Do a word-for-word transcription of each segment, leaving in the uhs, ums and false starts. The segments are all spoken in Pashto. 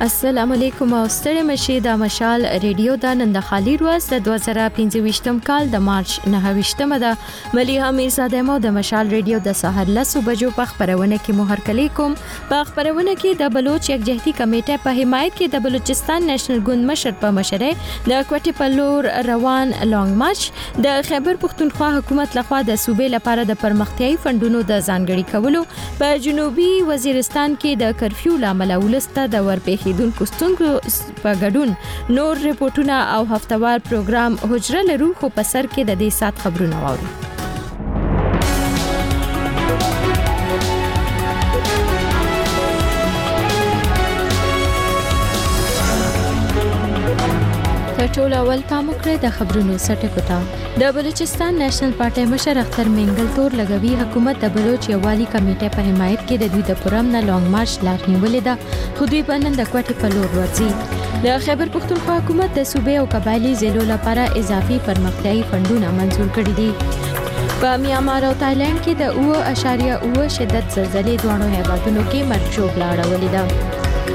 السلام علیکم او ستړي مشي د مشال ریډیو د نن د خالي ورځ د دوه زره پنځه کال د مارچ نه ویشتمه ده مليحه میرزاده مو د مشال ریډیو د سحر لسو بجو په خبرونه کې مهر کلی کوم په خبرونه کې د بلوچ یکجهتي کمیټه په حمایت کې د بلوچستان نېشنل ګوند مشر په مشره د کوټي پلور روان لونګ مارچ د خیبر پختونخوا حکومت لخوا د صوبې لپاره د پرمختیايي فندونو د ځانګړي کولو په جنوبي وزیرستان کې د کرفیو لامل ولسته د ورپېخي دون کوستونکو په ګډون نور ریپورتونه او هفتوار پروګرام حجره لرو خو په سر کې د دې سات خبرونه واورو. ټول اول پام وکړئ د خبرونو سټکو ته د بلوچستان نېشنل پارټي مشر اختر منګل تور لګوي حکومت د بلوچ یوالي کمیټه په حمایت کې د دوی د پرم نه لونګ مارچ لار نیولې ده خو دوی په نن د کوټي په لور ورځي. د خیبر پختونخوا حکومت د صوبې او قبایلی ضلعو لپاره اضافي پرمختیايي فندونه منظور کړي دي. په میانمار او تایلند کې د اوه اشاریه اوه شدت زلزلې دوه هیوادونو کې مرګ ژوبله اړولې ده.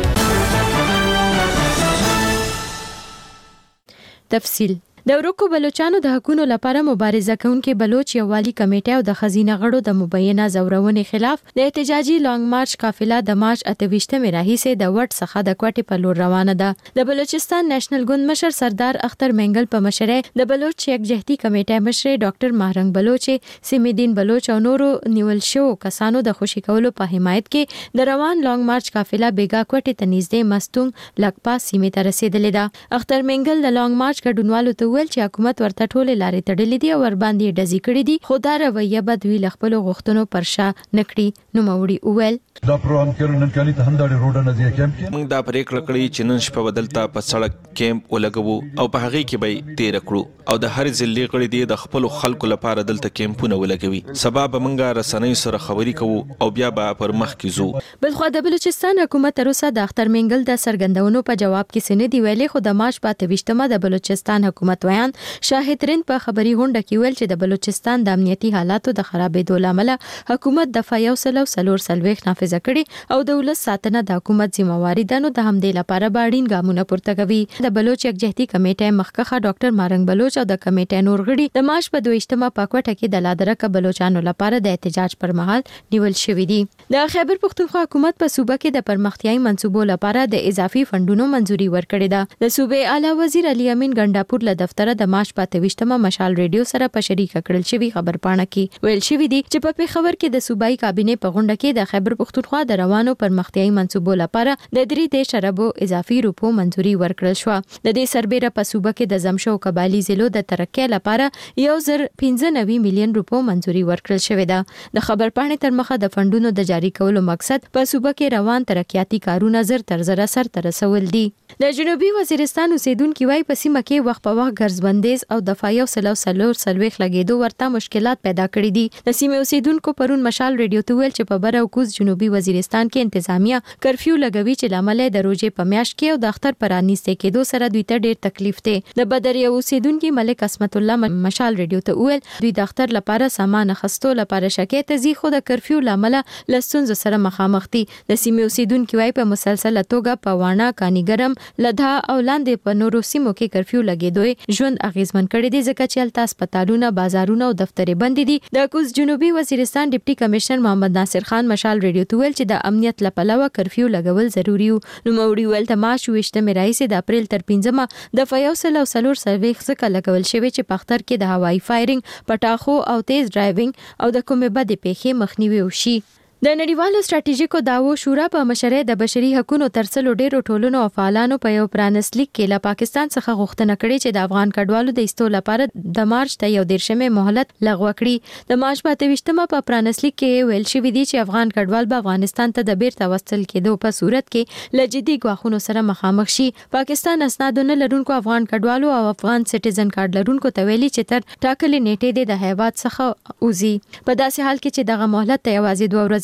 تفصیل د ورکو بلوچستان د حقوقو لپاره مبارزه کوونکې بلوچ یوالي کمیټه او د خزینه غړو د مبینه زورونې خلاف د احتجاجي لونګ مارچ قافله د مارچ اته ویشتمه راهیسه د وټ څخه د کوټي په لور روانه ده. د بلوچستان نېشنل ګوند مشر سردار اختر منګل په مشره د بلوچ یکجهتي کمیټه مشر ډاکټر مهرنګ بلوچ سیمیدین بلوچ او نورو نیول شو کسانو د خوشی کولو په حمایت کې د روان لونګ مارچ قافله بیګا کوټي ته نږدې مستونګ لګپا سیمه ته رسیدلې ده. اختر منګل د لونګ مارچ ګډونوالو ته ویل چې حکومت ورته ټولې لارې تړلې دي او ور باندې ډزې کړې دي خو دا رویه به دوی له خپلو غوښتنو پر شا نکړي. نوموړي وویل دا پروګرام کې نن کالي ته هم د روډ نه ځي کیمپ کې موږ دا پریکړه کړې چې نن شپه بدلته په سړک کیمپ ولګو او په هغه کې به تیر کړو او د هر ضلع غړي دي د خپل خلکو لپاره دلته کیمپونه ولګوي. سبب موږ رسنۍ سره خبري کوو او بیا به پر مخ کې ځو. بلخو د بلوچستان حکومت تر اوسه د اختر منګل د سرګندونو په جواب کې سند دی ویلي خو د مارچ په ویشتمه د بلوچستان حکومت ویان شاهد رند په خبري غونډه کې ویل چې د بلوچستان د امنیتي حالاتو د خرابېدو لامل حکومت د فایو سلو سلور سلويخ نافذ کړي او د ولس ساتنه د حکومت ذمہواری ده نو د همدې لپاره باډین ګامونه پورته کوي. د بلوچ یکجهتي کمیټه مخکخه ډاکټر مارنګ بلوچ او د کمیټې نور غړي د مارچ په دویشتمه په کوټه کې د لادرک بلوچستانو لپاره د احتجاج پر مهال نیول شوې دي. د خیبر پختونخوا حکومت په صوبه کې د پرمختیايي منصوبو لپاره د اضافي فندونو منځوري ورکړې ده. د صوبې اعلی وزیر علي امین ګنڈاپور له دفتر د مارچ په دویشتمه مشال ریډیو سره په شریکه کړل شوی خبر پاڼه کې ویل شوی دی چې په پیښور کې د صوبایي کابینه په غونډه کې د خیبر پختونخوا د روانو پرمختیايي منصوبو لپاره د درې دیش اربو اضافي روپو منځوري ورکړل شو. د دې سربېره په صوبه کې د زمشو قبایلی ضلعو د ترقۍ لپاره یو زر پنځه نوي میلیون روپو منځوري ورکړل شوې ده. د خبر پاڼې تر مخه د فندونو د جاری کولو مقصد په صوبه کې روان ترقیاتي کارونه زر تر زر سر تر رسول دي. د جنوبي وزیرستان اوسیدونکو وايي په سیمه کې وخت په وخت ګرځبندیز او د فایو سلو سلور سلويخ لګیدو ورته مشکلات پیدا کړې دي. د سیمه اوسیدونکو پرون مشال ریډیو ته ویل چې په بر او کوز جنوبي وزیرستان کې انتظامیه کرفیو لګوي چې لامل د روزې په میاشت کې او د اختر پرانیسته کېدو سره دوی ته ډېر تکلیف دی. د بدر یو اوسیدونکو ملک اسمت الله مشال ریډیو ته ویل دوی د اختر لپاره سامان خستو لپاره شکایت زی خو د کرفیو لامل لستونز سره مخامخ دي. د سیمه اوسیدونکو وايي په مسلسل توګه په وانا کانیګرم لدا او لاندې په نورو سیمو کې کرفیو لګیدوي ژوند اغیزمن کړي دي ځکه چې الته هسپتالونه بازارونه او دفترې بند دي. د کوز جنوبي وزیرستان ډیپټي کمشنر محمد ناصر خان مشال ریډیو ته ویل چې د امنیت لپاره کرفیو لګول ضروری وو. نو موري ول ته مارچ ویشتمه راځي د اپریل تر پنځمه د فیوسل او سلور سرویخ څخه لګول شوی چې پختر کې د هوایي فایرینګ پټاخو او تیز ډرایوینګ او د کومې بد پیښې مخنیوي وشي. د نړیوالو ستراتیژیکو داوو شورا په مشره د بشري حقوقو ترڅلو ډیرو ټولنو او فعالانو په یو پرانسلیک کې له پاکستان څخه غوښتنه کړې چې د افغان کډوالو د ایستو لپاره د مارچ ته یو دیرشمه مهلت لغوه کړي. د مارچ په دویشتمه په پرانسلیک کې ویل شوی دی چې افغان کډوال به افغانستان ته د بیرته وستل کېدو په صورت کې لجدي غواخونو سره مخامخ شي. پاکستان اسنادونه لرونکو افغان کډوالو او افغان سټیزن کارت لرونکو ته ویلي چې تر ټاکلې نیټې د هیواد څخه اوزي. په داسې حال کې چې دغه مهلت ته یوازې دوه ورځې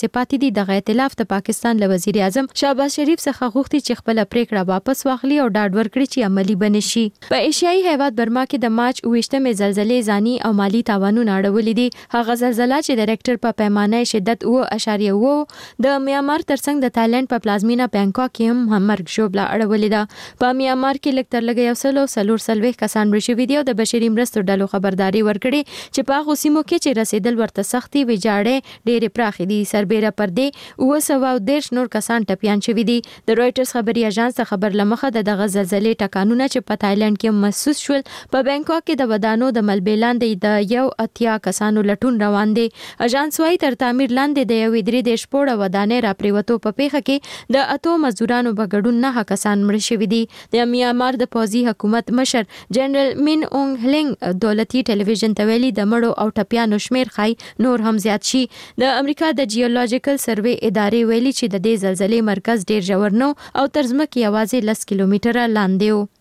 ورځې پاتې دي. دغه ائتلاف د پاکستان له وزیر اعظم شهباز شریف څخه غوښتي چې خپل پریکړه واپس واخلي او ډاډ ورکړي چې عملی بنشي. په ایشیایي هیواد برما کې د مارچ اوویشتمې زلزلې ځاني او مالی تاوانونه اړولې دي. هغه زلزلہ چې د ریکټر په پیمانه شدت اوه اعشاریه اوه د میانمار ترڅنګ د تایلند په پلازمینه بانکاک کې هم مرګ ژوبله اړولې ده. په میانمار کې لږ تر لږه یو سل او څلور څلوېښت کسان مړه شوي دي او د بشري مرستو ډلو خبرداري ورکړې چې په هغو سیمو کې چې رسیدل ورته سختي ویجاړې ډېرې پراخې دي. سربیره پر دې اوه سوه او دېرش نور کسان ټپیان شوي دي. د رویټرز خبري اژانس ته خبر لمخه د دغه زلزلې ټکانونه چې په تایلند کې محسوس شول په بانکاک کې د ودانو د ملبې لاندې د یو اتیا کسانو لټون روان دي. اژانس وايي تر تعمیر لاندې د یوې درې دېرش پوړه ودانۍ راپریوتو په پیښه کې د اتو مزدورانو په ګډون نه کسان مړه شوي دي. د میانمار د پوځي حکومت مشر جنرال مین اونګ هلنګ دولتي ټلویزیون ته ویلي د مړو او ټپیانو شمیر خای نور هم زیات شي. د امریکا د جیولوژیکل سروې ادارې ویلي چې د دې زلزلې مرکز ډیر ژور نو او تر ځمکې یوازې لس کیلومتره لاندې و.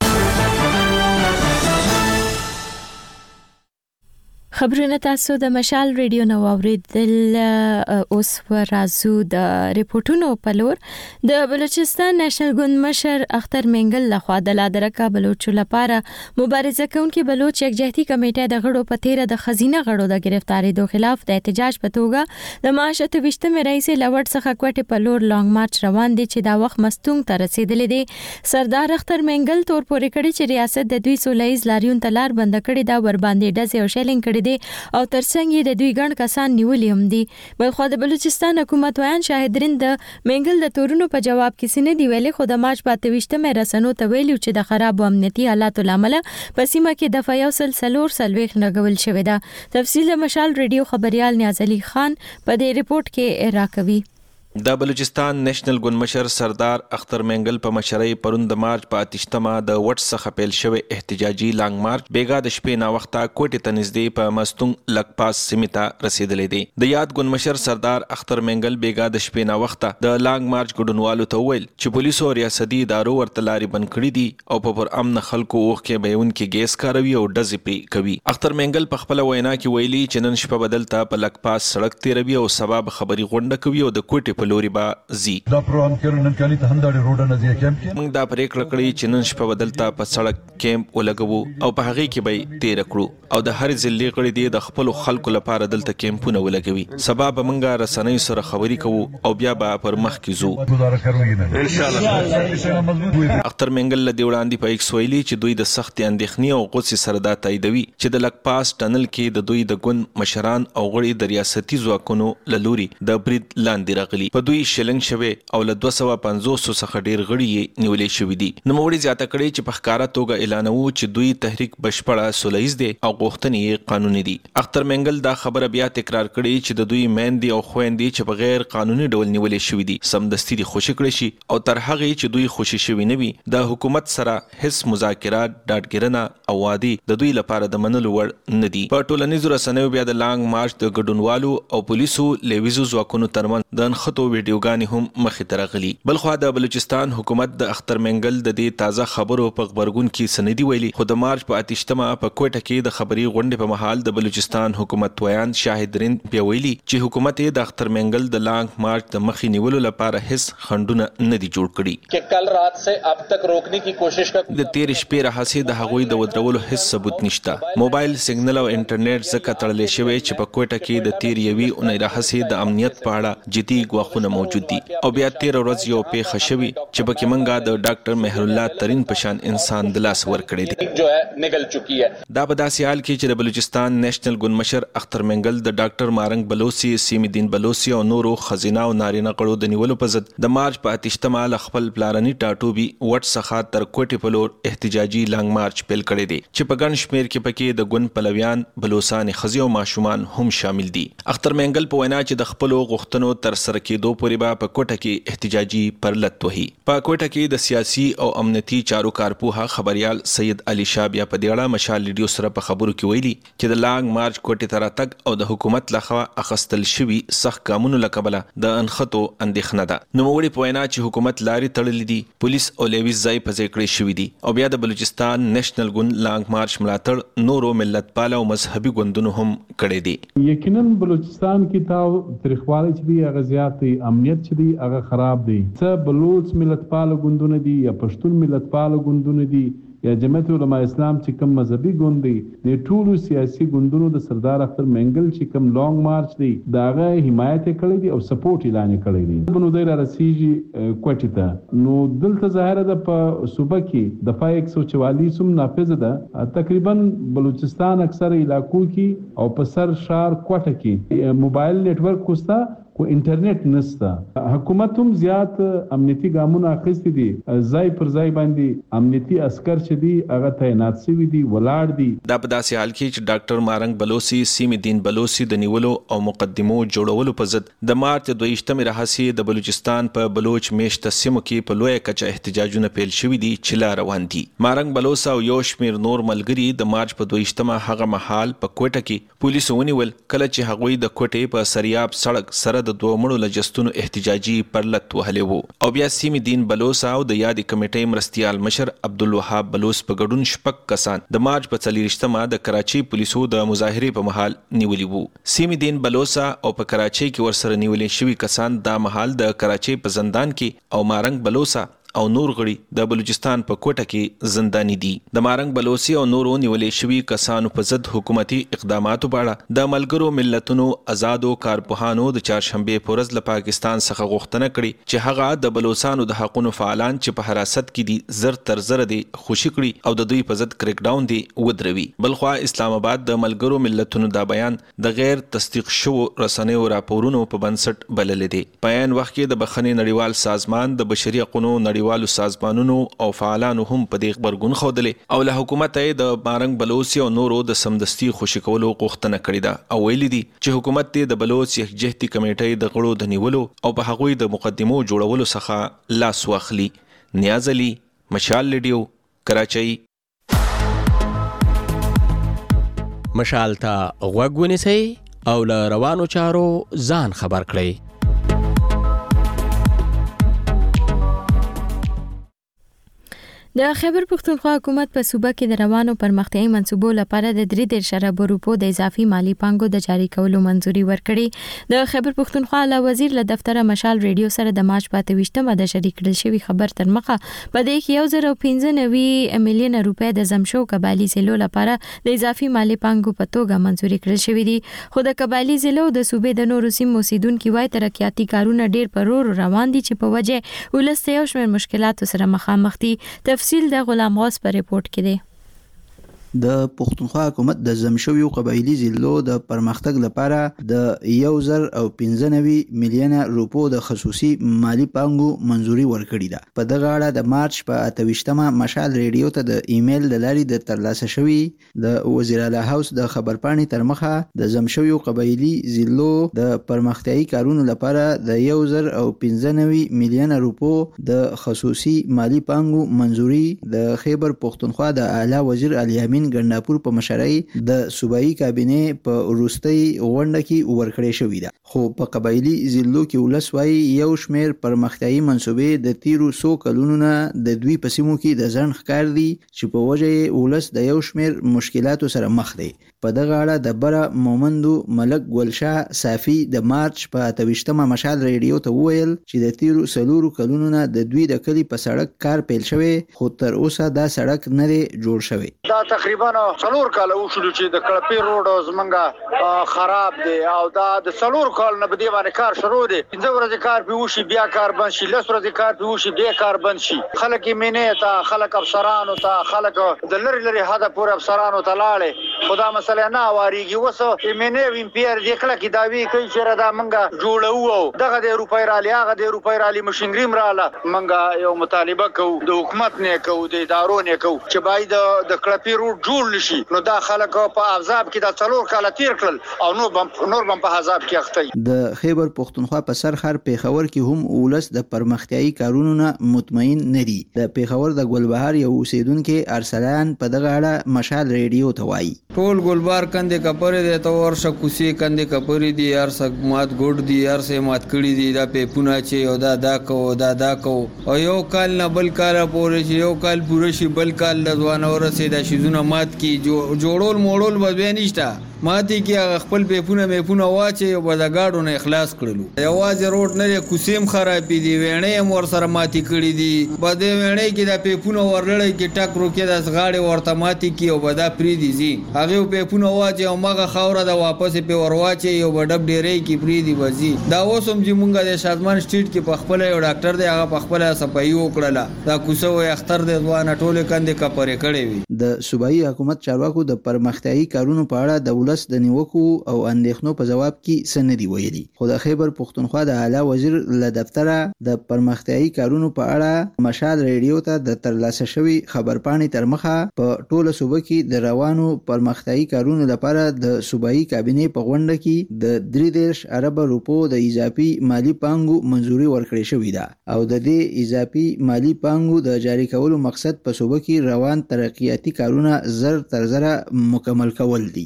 خبرونه تاسو د مشال ریډیو نو اوریدل. اوس ورازو د ریپورتونو په لور. د بلوچستان نېشنل ګوند مشر اختر منګل لخوا د لادرکا بلوچو لپاره مبارزه کوونکي بلوچ یکجهتي کمیټه د غړو په تیره د خزینه غړو د گرفتاری دوه خلاف د احتجاج په توګه د مارچ اته ویشتمې رئیس لوړ څخه کوټې په لور لانګ مارچ روان دي چې دا وخت مستونګ ته رسیدلې دي. سردار اختر منګل تور پورې کړي چې ریاست د دوی سولهییز لاریون ته لار بند کړي دا ور باندې ډزې او شیلینګ کړي او ترڅنګ یې د دوی ګڼ کسان نیولې هم دي. بلخو د بلوچستان حکومت ویان شاهدرین د منګل د تورونو په جواب کې سینې دی ویلي خو د مارچ په اته ویشتمې رسنو ته ویلي چې د خراب امنیتي حالاتو لامل په سیمه کې د فیصل سلور سلويخ لګول شوې ده. تفصیل مشال ریډیو خبريال نیاز علي خان په دې ریپورت کې راکوي. د بلوچستان نېشنل ګوند مشر سردار اختر منګل په مشرۍ پرون د مارچ په اتشتمه د وټ څخه پیل شوی احتجاجي لانګ مارچ بیګا د شپې نا وخته کوټې ته نږدې په مستونګ لکپاس سیمې ته رسیدلې دی. د یاد ګوند مشر سردار اختر منګل بیګا د شپې نا وخته د لانګ مارچ ګډونوالو ته وویل چې پولیسو او ریاستي ادارو ورته لارې بند کړې دي او په پر امن خلکو اوښکې بیونکي ګیس کاروي او ډزې پرې کوي. اختر منګل په خپل وینا کې ویلي چې نن شپه بدلته په لکپاس سړک تیروي او سبب خبري غونډه کوي او د کوټې په لوري با زی. دا پروګرام کې نن کالي ته هنداړي روډ نه ځي کیمپ کې موږ دا پریکړه کړې چې نن شپه بدلته په سړک کیمپ ولګو او په هغه کې به تیر کړو او د هر ضلع غړي دی د خپل خلکو لپاره دلته کیمپونه ولګوي. سبب موږ رسنۍ سره خبري کوو او بیا به پر مخ کې زو گزاره کوي ان شاء الله. اختر منګل له وړاندې په ایکس ویلي چې دوی د سخت اندېښنې او غوسې سره دا تاییدوي چې د لکپاس ټنل کې د دوی د ګوند مشران او غړي د ریاستي ځواکونو له لوري د برید لاندې راغلي. په دوی شلنګ شوی او له دوه سوه پنځوس څخه ډیر غړي یې نیولې شوي دي. نوموړي زیاته کړې چې په ښکاره توګه اعلانوي چې دوی تحریک بشپړه سولهییز دی او غوښتنې یې قانوني دي. اختر منګل دا خبره بیا تکرار کړې چې د دوی میندې او خويندې چې په غیر قانوني ډول نیولې شوي دي سمدستي دي خوشي کړي شي او تر هغه چې دوی خوشي شوي نه وي د حکومت سره هیڅ مذاکرات ډاډګرنه او وادي د دوی لپاره د منلو وړ نه دي. په ټولنیزو رسنیو بیا د لانګ مارچ د ګډونوالو او پولیسو لیویزو ځواکونو ترمنځ د انخطو ویډیوګانې هم مخې ته راغلي. بلخو د بلوچستان حکومت د اختر منګل د دې تازه خبرو په خبرګون کې سندي ویلي خو د مارچ په اتشتمه په کوټه کې د خبري غونډې په محل د بلوچستان حکومت ویان شاهدرین بیا ویلي چې حکومت د اختر منګل د لانګ مارچ د مخې نیولو لپاره هیڅ خندونه نه دي جوړ کړي چې کل رات سے اب تک روکنے کی کوشش کا د تیر شپې راهسي د هغوی د ودرولو هیڅ ثبوت نشته. موبایل سیګنل او انټرنیټ زکه تړلې شوی چې په کوټه کې د تیر یوي اونۍ راهسي د امنیت په اړه جدي غواخونه موجود دي او بیا تیر ورځ یو پیښه شوې چې پکې منګه د ډاکټر مهر الله ترین پشان انسان د لاس ور کړی دی جو ہے نگل چکی ہے. دا په داسې حال کې چې د بلوچستان نېشنل ګوند مشر اختر منګل د ډاکټر مارنګ بلوسی سیمی دین بلوسی او نورو خزینه او نارینه غړو د نیولو په ضد د مارچ په اتشتمه ل خپل پلاني ټاټوبي وټ څخه تر کوټې په لور احتجاجي لانګ مارچ پیل کړی دی چې په ګڼ شمیر کې پکې د ګوند پلویان بلوسان خزي او ماشومان هم شامل دي. اختر منګل په وینا چې د خپل غوښتنو تر سره کېدو کېدو پورې به په کوټه کې احتجاجي پرلت وهي. په کوټه کې د سیاسي او امنیتي چارو کارپوها خبريال سید علي شاه بیا په دې اړه مشال ریډیو سره په خبرو کې ویلي چې د لانګ مارچ کوټې ته راتګ او د حکومت لخوا اخیستل شوي سخت ګامونو له کبله د انخطو اندېښنه ده. نوموړي په وینا چې حکومت لارې تړلې دي، پولیس او لیویز ځای په ځای کړی شوي دي او بیا د بلوچستان نېشنل ګوند لانګ مارچ ملاتړ نورو ملتپاله او مذهبي ګوندونو هم کړی دي. یقینا بلوچستان کې تا تاریخوالي چې دی هغه زیات دی، امنیت چې دی هغه خراب دی. څه بلوچ ملتپاله ګوندونه دي یا پښتون ملتپاله ګوندونه دي یا جمعیت علماء اسلام چې کوم مذهبي ګوند دی، د ټولو سیاسي ګوندونو د سردار اختر منګل چې کوم لانګ مارچ دی داغه حمایت کړی دی او سپورټ اعلان کړی دی. بنو دای را رسیږي کوټی ته نو دلته ظاهره ده په صوبه کې دفعه یک سو چوالیس هم نافذ ده. تقریبا بلوچستان اکثر علاقو کې او په سر شهر کوټه کې موبایل نتورک کوستا کو انټرنیټ نسته. حکومت هم زیات امنیتي ګامونه اخیستي دي، ځای پر ځای باندې امنیتي عسكر چې دي هغه تعینات شوي دي، ولاړ دي. دا په داسې حال کې چې ډاکټر مارنګ بلوسی سیمې الدین بلوسی د نیولو او مقدمو جوړولو په ضد د مارچ دویشتمې راهیسې د بلوچستان په بلوچ میشته سیمو کې په لویه کچه احتجاجونه پیل شوي دي چې لا روان دي. مارنګ بلوسا او یو شمېر نور ملګري د مارچ په دویشتمه هغه مهال په کوټه کې پولیسو ونیول کله چې هغوی د کوټې په سریاب سړک سره د دوه مړو لجستونو احتجاجي پرلت وهلی وو او بیا سیمې الدین بلوسا او د یادې کمیټې مرستیال مشر عبدالوهاب بلوس په ګډون شپږ کسان د مارچ په څلېرویشتمه د کراچۍ پولیسو د مظاهرې په مهال نیولي وو. سیمې الدین بلوسا او په کراچۍ کې ورسره نیولې شوي کسان دا مهال د کراچۍ په زندان کې او مارنګ بلوسا او نور غړي د بلوچستان په کوټه کې زنداني دي. د مارنګ بلوسی او نورو نیولې شوي کسانو په ضد حکومتي اقداماتو په اړه د ملګرو ملتونو آزادو کارپوهانو د چهارشنبې په ورځ له پاکستان څخه غوښتنه کړې چې هغه د بلوچستانو د حقوقو فعالان چې په حراست کې دي زر تر زر دي خوشي کړي او د دوی په ضد کریک ډاون دي ودروي. بلخوا اسلام آباد د ملګرو ملتونو دا بیان د غیر تصدیق شوو رسنیو راپورونو په بنسټ بلل دي. په عین وخت کې د بخښنې نړیوال سازمان د بشري حقوقو والو سازمانونو او فعالانو هم په دې خبرګون خوده او له حکومت یې د مارنګ بلوسی او نورو د سمدستي خوشي کولو غوښتنه کړې ده او ویلي دي چې حکومت د بلوچ یکجهتي کمیټې د غړو د نیولو او په هغوی د مقدمو جوړولو څخه لاس واخلي. نیاز علي، مشال ریډیو، کراچۍ. مشال ته غوږ ونیسئ او له روانو چارو ځان خبر کړئ. د خیبر پښتونخوا حکومت په صوبه کې د روانو پرمختیايي منصوبو لپاره د درې دېرش اربو روپو د اضافي مالی پانګو د جاری کولو منځوري ورکړې. د خیبر پښتونخوا اعلی وزیر له دفتره مشال ریډیو سره د مارچ په اتهویشتمه د شریک کړل شوی خبر تر مخه په دې کې یو زر او پنځه نوي میلیون روپۍ د زمشو قبایلي ضلعو لپاره د اضافي مالی پانګو په توګه منځوري کړل شوی دي. خو د قبایلي ضلعو د صوبې د نورو سیمو اوسیدونکو وايي ترقیاتي کارونه ډیر پرور روان دي چې په وجه ولسته یو شمېر مشکلاتو سره مخامخ دي. تفصیل د غلام غوث په ریپورت کې دی. د پښتونخوا حکومت د زمشویو قبایلی ضلعو د پرمختګ لپاره د یو زر او پنځه نوي میلیونه روپو د خصوصي مالی پانګو منځوري ورکړې ده. په دغه اړه د مارچ په اتهویشتمه مشال ریډیو ته د ایمیل له لارې د ترلاسه شوي د وزیر اعلی هاوس د خبرپاڼې تر مخه د زمشویو قبایلی ضلعو د پرمختیايي کارونو لپاره د یو زر او پنځه نوي میلیونه روپو د خصوصي مالی پانګو منځوري د خیبر پښتونخوا د اعلی وزیر علي امین ګنداپور په مشرۍ د صوبایي کابینې په وروستۍ غونډه کې ورکړې شوې ده. خو په قبایلي ضلعو کې ولس وایي یو شمېر پرمختیايي منصوبې د تیرو څو کلونو نه د دوی په سیمو کې د ځنډ ښکار دي چې په وجه یې ولس د یو شمېر مشکلاتو سره مخ دی. په دغه اړه د بره مومندو ملک ګلشاه صافي د مارچ په اتهویشتمه مشال ریډیو ته وویل چې د تیرو څلورو کلونو نه د دوی د کلي په سړک کار پیل شوی خو تر اوسه دا سړک نه دی جوړ شوی. دا تقریبا څلور کاله وشول چې د کړپی روډ زمونږه خراب دی او دا د څلور کال نه په دې باندې کار شروع دی. پنځه ورځې کار پې وشي بیا کار بند شي، لس ورځې کار پې وشي بیا کار بند شي. خلک یې مینې ته، خلک افسرانو ته، خلک د لرې لرې حده پورې افسرانو ته لاړې خدا مسله نه واریږي وسه ایمنه ویم پیر دکړه کی داوی کوي چې دا منګه جوړو دغه د روپای را لیاغه د روپای را لی مشینګریم رااله منګه یو مطالبه کوو د حکومت نه کوو د ادارو نه کوو چې باید د کلپی روټ جوړ نشي نو دا خلک په عذاب کې د څلور کال تیر کړل او نو بم نور بم په عذاب کې اخته. د خیبر پښتونخوا په سر خر پیښور کې هم ولس د پرمختیايي کارونو نه مطمئن نه دي. د پیښور د ګلبهار یو اوسیدونکو ارسلان په دغه اړه مشال ریډیو ته وایي ټول ګلبهار کندې کپرې د تو ورشه کوسي کندې کپرې دي هر څه مات ګډ دي هر څه مات کړي دي دا په پونه چې او دا دا کو دا دا کو او یو کال نه بل کال پورې چې یو کال پوره شي بل کال د ځوان ورسې د شیزونه مات کی جوړول موړول به نشته ماتي کې خپل پیپونه میپونه واچي او بدګاډو نه اخلاص کړلو یوازې روټ نه کوسیم خرابې دي وینې مور سره ماتي کړې دي بده وینې کې د پیپونه ورلړې کې ټک روکې د غاړې ورته ماتي کې او بدا پری دي زی هغه پیپونه واچي او مغه خوره د واپس په ورواچي او بډب ډېرې کې پری دي وځي دا اوسم چې مونږه د شادمان سټریټ کې په خپل یو ډاکټر دی هغه په خپل صفایي وکړه دا کوسه وي اختر د ځوان ټوله کندې کپرې کړې وي. د صوبایي حکومت چارواکو د پرمختیايي کارونو په اړه د ولس د نیوکو او اندېښنو په جواب کې سندې ویلي خو د خیبر پښتونخوا د اعلی وزیر له دفتره د پرمختیايي کارونو په اړه مشال ریډیو ته د ترلاسه شوی خبرپاڼې تر مخه په ټوله صوبه کې د روانو پرمختیايي کارونو لپاره د صوبایي کابینې په غونډه کې د درې دېرش ارب روپو د اضافي مالی پانګو منزوري ورکړې شوې ده او د دې اضافي مالی پانګو د جاری کولو مقصد په صوبه کې روان ترقیاتي کارونه زر تر زره مکمل کول دي.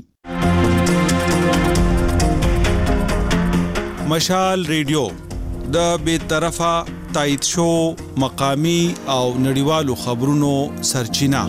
مشال ریډیو د بې طرفه تایید شو مقامی او نړیوالو خبرونو سرچینه.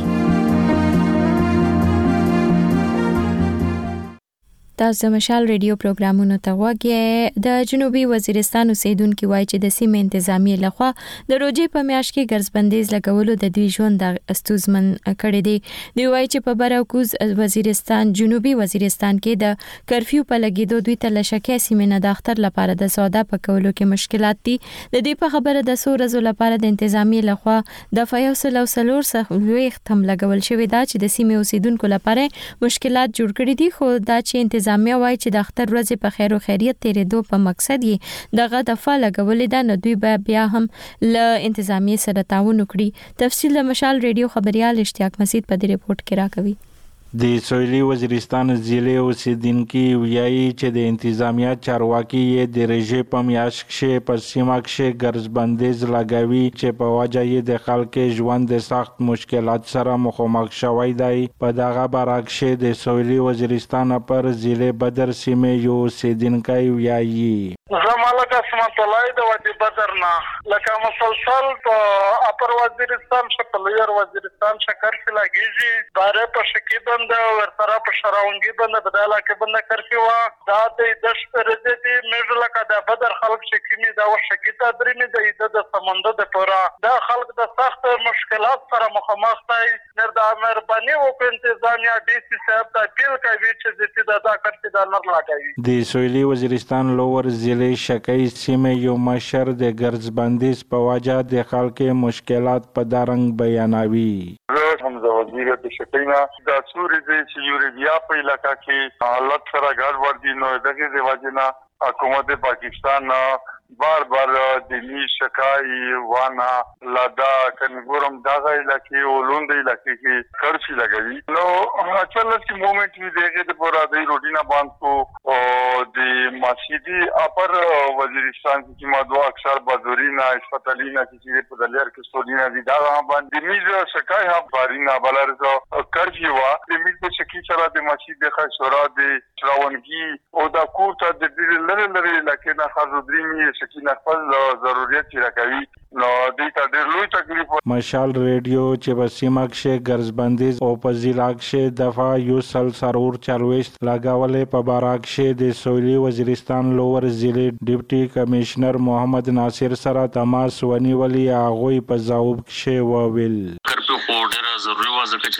تاسو مشال ریډیو پروګرامونو ته وګورئ. د جنوبي وزیرستان اوسیدونکو وایي چې د سیمې انتظامی لخوا د روجې په میاشت کې ګرځبندیز لګولو د دوی ژوند د استوزمن کړي دي. دوی وایي چې په براکوز وزیرستان جنوبي وزیرستان کې د کرفیو په لګیدو دوی ته لشکې سیمې نه د اختر لپاره د سودا پکولو کې مشکلات دي. د دې په خبره د سو ورځو لپاره د انتظامی لخوا د فیصل او سلور څخه لوی ختم لګول شوی دا چې د سیمې اوسیدونکو لپاره مشکلات جوړ کړي دي خو دا چې انتظامیه وایي چې د اختر ورځې په خیر او خیریت تیرېدو په مقصد یې دغه دفعه لګولې ده نو دوی به بیا هم له انتظامیه سره تعاون وکړي. تفصیل مشال ریډیو خبريال اشتیاق مسعود په دې رپورت کې راکوي. د سویلي وزیرستان ضلع اوسیدونکو ویایي چې د انتظامیه چارواکي یې د رژې په میاشت کې په سیمه کې ګرځبندیز لګوي چې په وجه یې د خلکو ژوند د سخت مشکلات سره مخامخ شوی دی. په دغه برعکس د سویلي وزیرستان پر ضلع بدر سیمې یو اوسیدونکو ویایي زمالک اسمت الله د وادي بدر نه لکه مسلسل په اپر وزیرستان څخه لویر وزیرستان شکر کې لګیږي باره په شکی بند ورسره په شراونګي بند بداله کې بند کرفي وا دا د دش پرځې دي مې لکه د بدر خلک شکی دا وشکی ته درې نه د سمندر د پورا دا خلک د سخت مشکلات سره مخامخ دي. نر د مهرباني وکړئ انتظامیه ډي سي صاحب ته اپیل کوي چې د دې د کرفي د نر لګوي. د سویلي وزیرستان لوور ضلع شکی سیمې یو مشر د ګرځبندیز په وجه د خلکو مشکلات په دارنګ بیانوي. حمزه وزیر د شکینا د سوري د یوریا په علاقہ کې حالت سره ګډوډ دي نو دغه د وجنه حکومت پاکستان بار بار دلی شکای وانا لادا کنګورم دغه علاقې او لوند علاقې کې خرچي لګوي نو اصل کې مومنت وی دغه د پورا د روټینا باندې کو او د مسجدي اپر وزیرستان کې مادو اکثر بازورینا اسپیټالینا چې په دلیر کې سټوډینا دي دا باندې میز شکای ها بارینا بلارزو کرفي وا د میز په شکی سره د مسجد د خشورا د شراونګي او د کوټه د دې لری لری لکه نه خزودري شکینه خپل ضرورت راکوي نو دې ته ډېر لوی تکلیف. مشال ریډیو چې په سیمه کې ګرځبندیز او په ضلع کې دفعه یو سل سرور چالويست لګاولې په باراک کې د سویلي وزیرستان لوور ضلع ډیپټي کمشنر محمد ناصر سره تماس ونیولې هغه په ځواب کې وویل کرفیو خو ډېر ضروري و ځکه چې سمومنت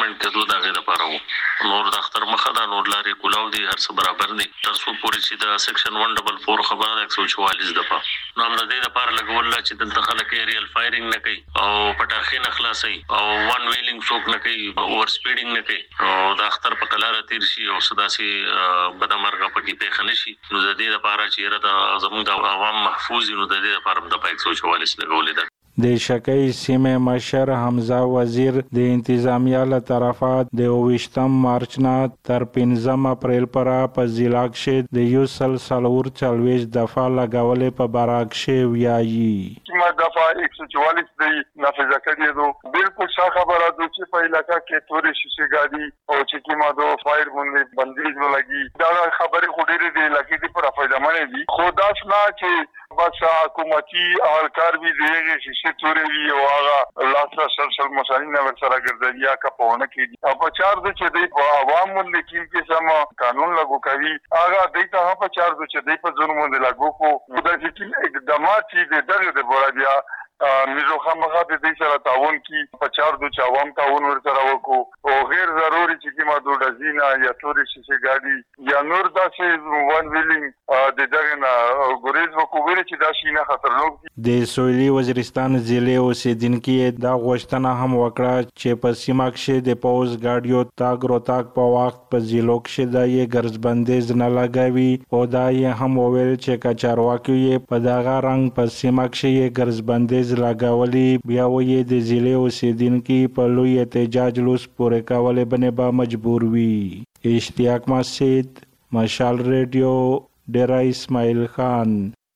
پوینټ ته دوه دغه لپاره وو نور د اختر مخه دا نور لارې کولاو دي هر څه برابر دي تر څو پورې چې د سیکشن one forty four خبره ده one forty-four دفعه نو هم د دې لپاره لګول چې دلته خلک ایریل فایرینګ نه کوي او پټاخې نه خلاصي او وان ویلینګ څوک نه کوي اوور سپیډینګ نه کوي او د اختر په کلاره تیر شي او صداسي بدمرغه پکې پیښ نه شي نو د دې لپاره چې را زموږ د عوام محفوظ نو د دې لپاره د one forty-four لګولې ده د شکی سیمه مشر حمزه وزیر د انتظامیه له طرفه د اوویشتم مارچ نه تر پنځم اپریل پورې په ضلع کې د یو سل څلور څلوېښت دفعه لګولې په براک کې ویایي ما دفعه one forty-four دی نافذ کړی دو بالکل ښه خبره ده چې په علاقہ کې تورې شیشې ګاډي او چې کیما دو فایر باندې بندیز ولګي دا خبره خو ډېرې دی لکه دې پر فائدہ مړې دي خو دا څنګه چې بس حکومتي اهلکار به دیږي چې تورې وی او هغه لاسه سر سر مسالین ور سره ګرځي یا کپونه کې او په چار د چې د عوام ملکین کې سم قانون لاگو کوي هغه د ته په چار د چې د په ظلم باندې لاگو کو د دې اقدامات چې د دغه د بورادیا میزو خامخا د دې سره تعاون کی په چار د عوام تعاون ور سره وکړو او غیر ضروري چې کیما د ډزینا یا تورې شیشې ګاډي یا نور داسې وان ویلینګ د دغه نه ګریز وکوي چې دا شي نه خطرناک دي د سویلي وزیرستان ضلع اوسیدونکو دا غوښتنه هم وکړه چې په سیمه کې د پوز ګاډیو تاګ روتاګ په وخت په ضلعو کې د یې ګرځبندیز نه لګوي او دا یې هم وویل چې کچارواکي په دغه رنګ په سیمه کې یې ګرځبندیز لګولي بیا وې د ضلع اوسیدونکو په لوی احتجاج لوس پورې کولې باندې به مجبور وي اشتیاق مسجد مشال ریډیو ډیرا اسماعیل خان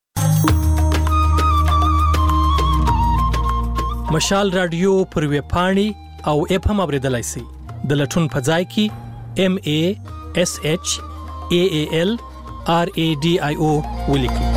مشال رادیو پر ویب پاڼې او اپ هم اوریدلای شئ د لټون په ځای کې ام ا اس اچ ا ا ال ار ا ډي آی او ولیکئ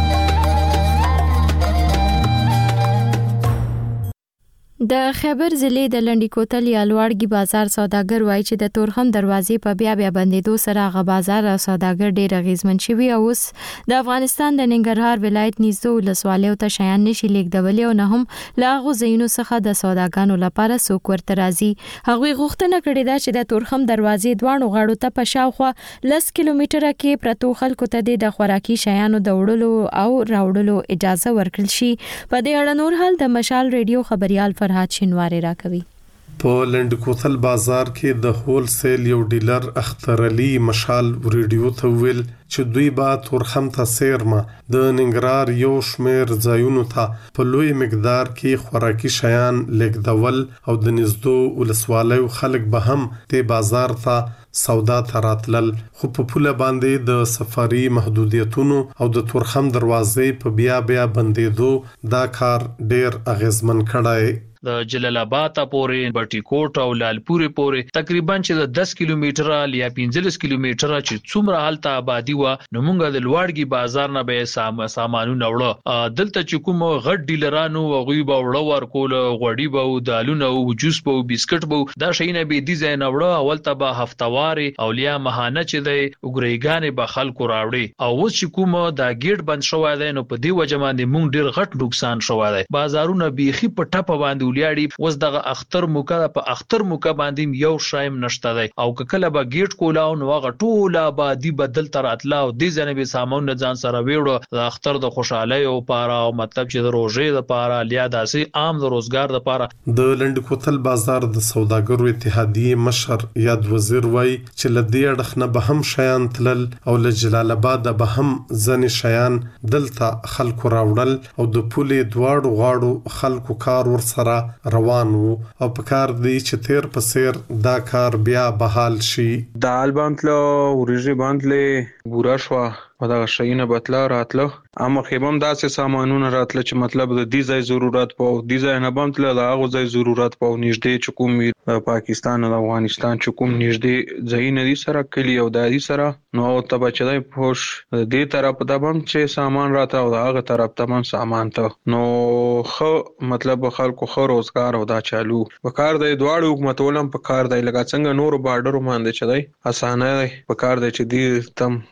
د خیبر ضلع د لنډی کوتل یا لوړګي بازار سوداګر وایي چې د تورخم دروازې په بیا بیا بندیدو سره غ بازار او سوداګر ډېر اغیزمن شوي او اوس د افغانستان د ننګرهار ولایت نږدې ولسوالیو ته شیان نشي لیږدولی او نه هم له هغو ځایونو څخه د سوداګانو لپاره څوک ورته راځي هغوی غوښتنه کړې ده چې د تورخم دروازې دواړو غاړو ته په شاوخوا لس کیلومتره کې پرتو خلکو ته د خوراکي شیانو د وړلو او راوړلو اجازه ورکړل شي په دې اړه نور حال د مشال ریډیو خبريال فرهاد شینواری راکوي په لند کوتل بازار کې د هول سیل یو ډیلر اختر علي مشال ریډیو ته ویل چې دوی با تورخم ته سیرما د ننګرهار یو شمیر ځایونو ته په لوی مقدار کې خوراکي شیان لیږدول او د نږدو ولسوالیو خلک به هم ته بازار ته سودا تراتلل خو په پوله باندې د سفاري محدودیتونو او د تورخم دروازې په بیا بیا بندیدو دا کار ډیر اغیزمن کړای د جلال آباد پورې بټي کوټ او لالپورې پورې تقریبا چې د دس کیلومتره یا پنځلس کیلومتره چې څومره حالت آبادی و نو موږ د لوړګي بازار نه به سام سامانونه وړو دلته چې کوم غټ ډیلرانو غوي به وړو ورکول غوړي به دالونه او جوس به بسکټ به دا شي نه به دي ځای نه وړو اول ته به هفتواري اولیا مهانه چې دی وګریګانې به خلکو راوړي او اوس چې کوم دا گیټ بند شوی دی نو په دې وجه باندې موږ ډیر غټ نقصان شوی دی بازارونه بیخي په ټپه باندې ولیاړي وس دغه اختر موکا په اختر موکا باندې یو شایم نشته دی او کله به گیټ کولاو نو هغه ټوله آبادی بدل تر اتلا او د ځنه به سامان ځان سره ویړو د اختر د خوشحالي او پاره او مطلب چې د روزې د پاره لیا داسې عام د روزګار د پاره د لند کوتل بازار د سوداګرو اتحادیه مشر یاد وزیر وای چې لدی اړخنه به هم شیان تلل او له جلال آباد به هم ځنې شیان دلته خلکو راوړل او د پولې دواړو غاړو خلکو کار ور سره روان وو او په کار دی چې تیر په سیر دا کار بیا بحال شي دال باندله ورژې باندله ګورا شو او دا شینه بتلا راتله اما خیبم داسې سامانونه راتله چې مطلب د دې ځای ضرورت پاو دې ځای نه باندله د هغه ځای ضرورت پاو نږدې چې کوم پاکستان او افغانستان چې کوم نږدې ځای نه دي سره کلی او دادي سره نو ته بچای پوش دې طرف د بم چې سامان راته او هغه طرف ته هم سامان ته نو خو مطلب خلکو خو روزګار او دا چالو په کار دی دواړو حکومتولم په کار دی لکه څنګه نور بارډر باندې چې دی اسانه دی په کار دی چې دې تم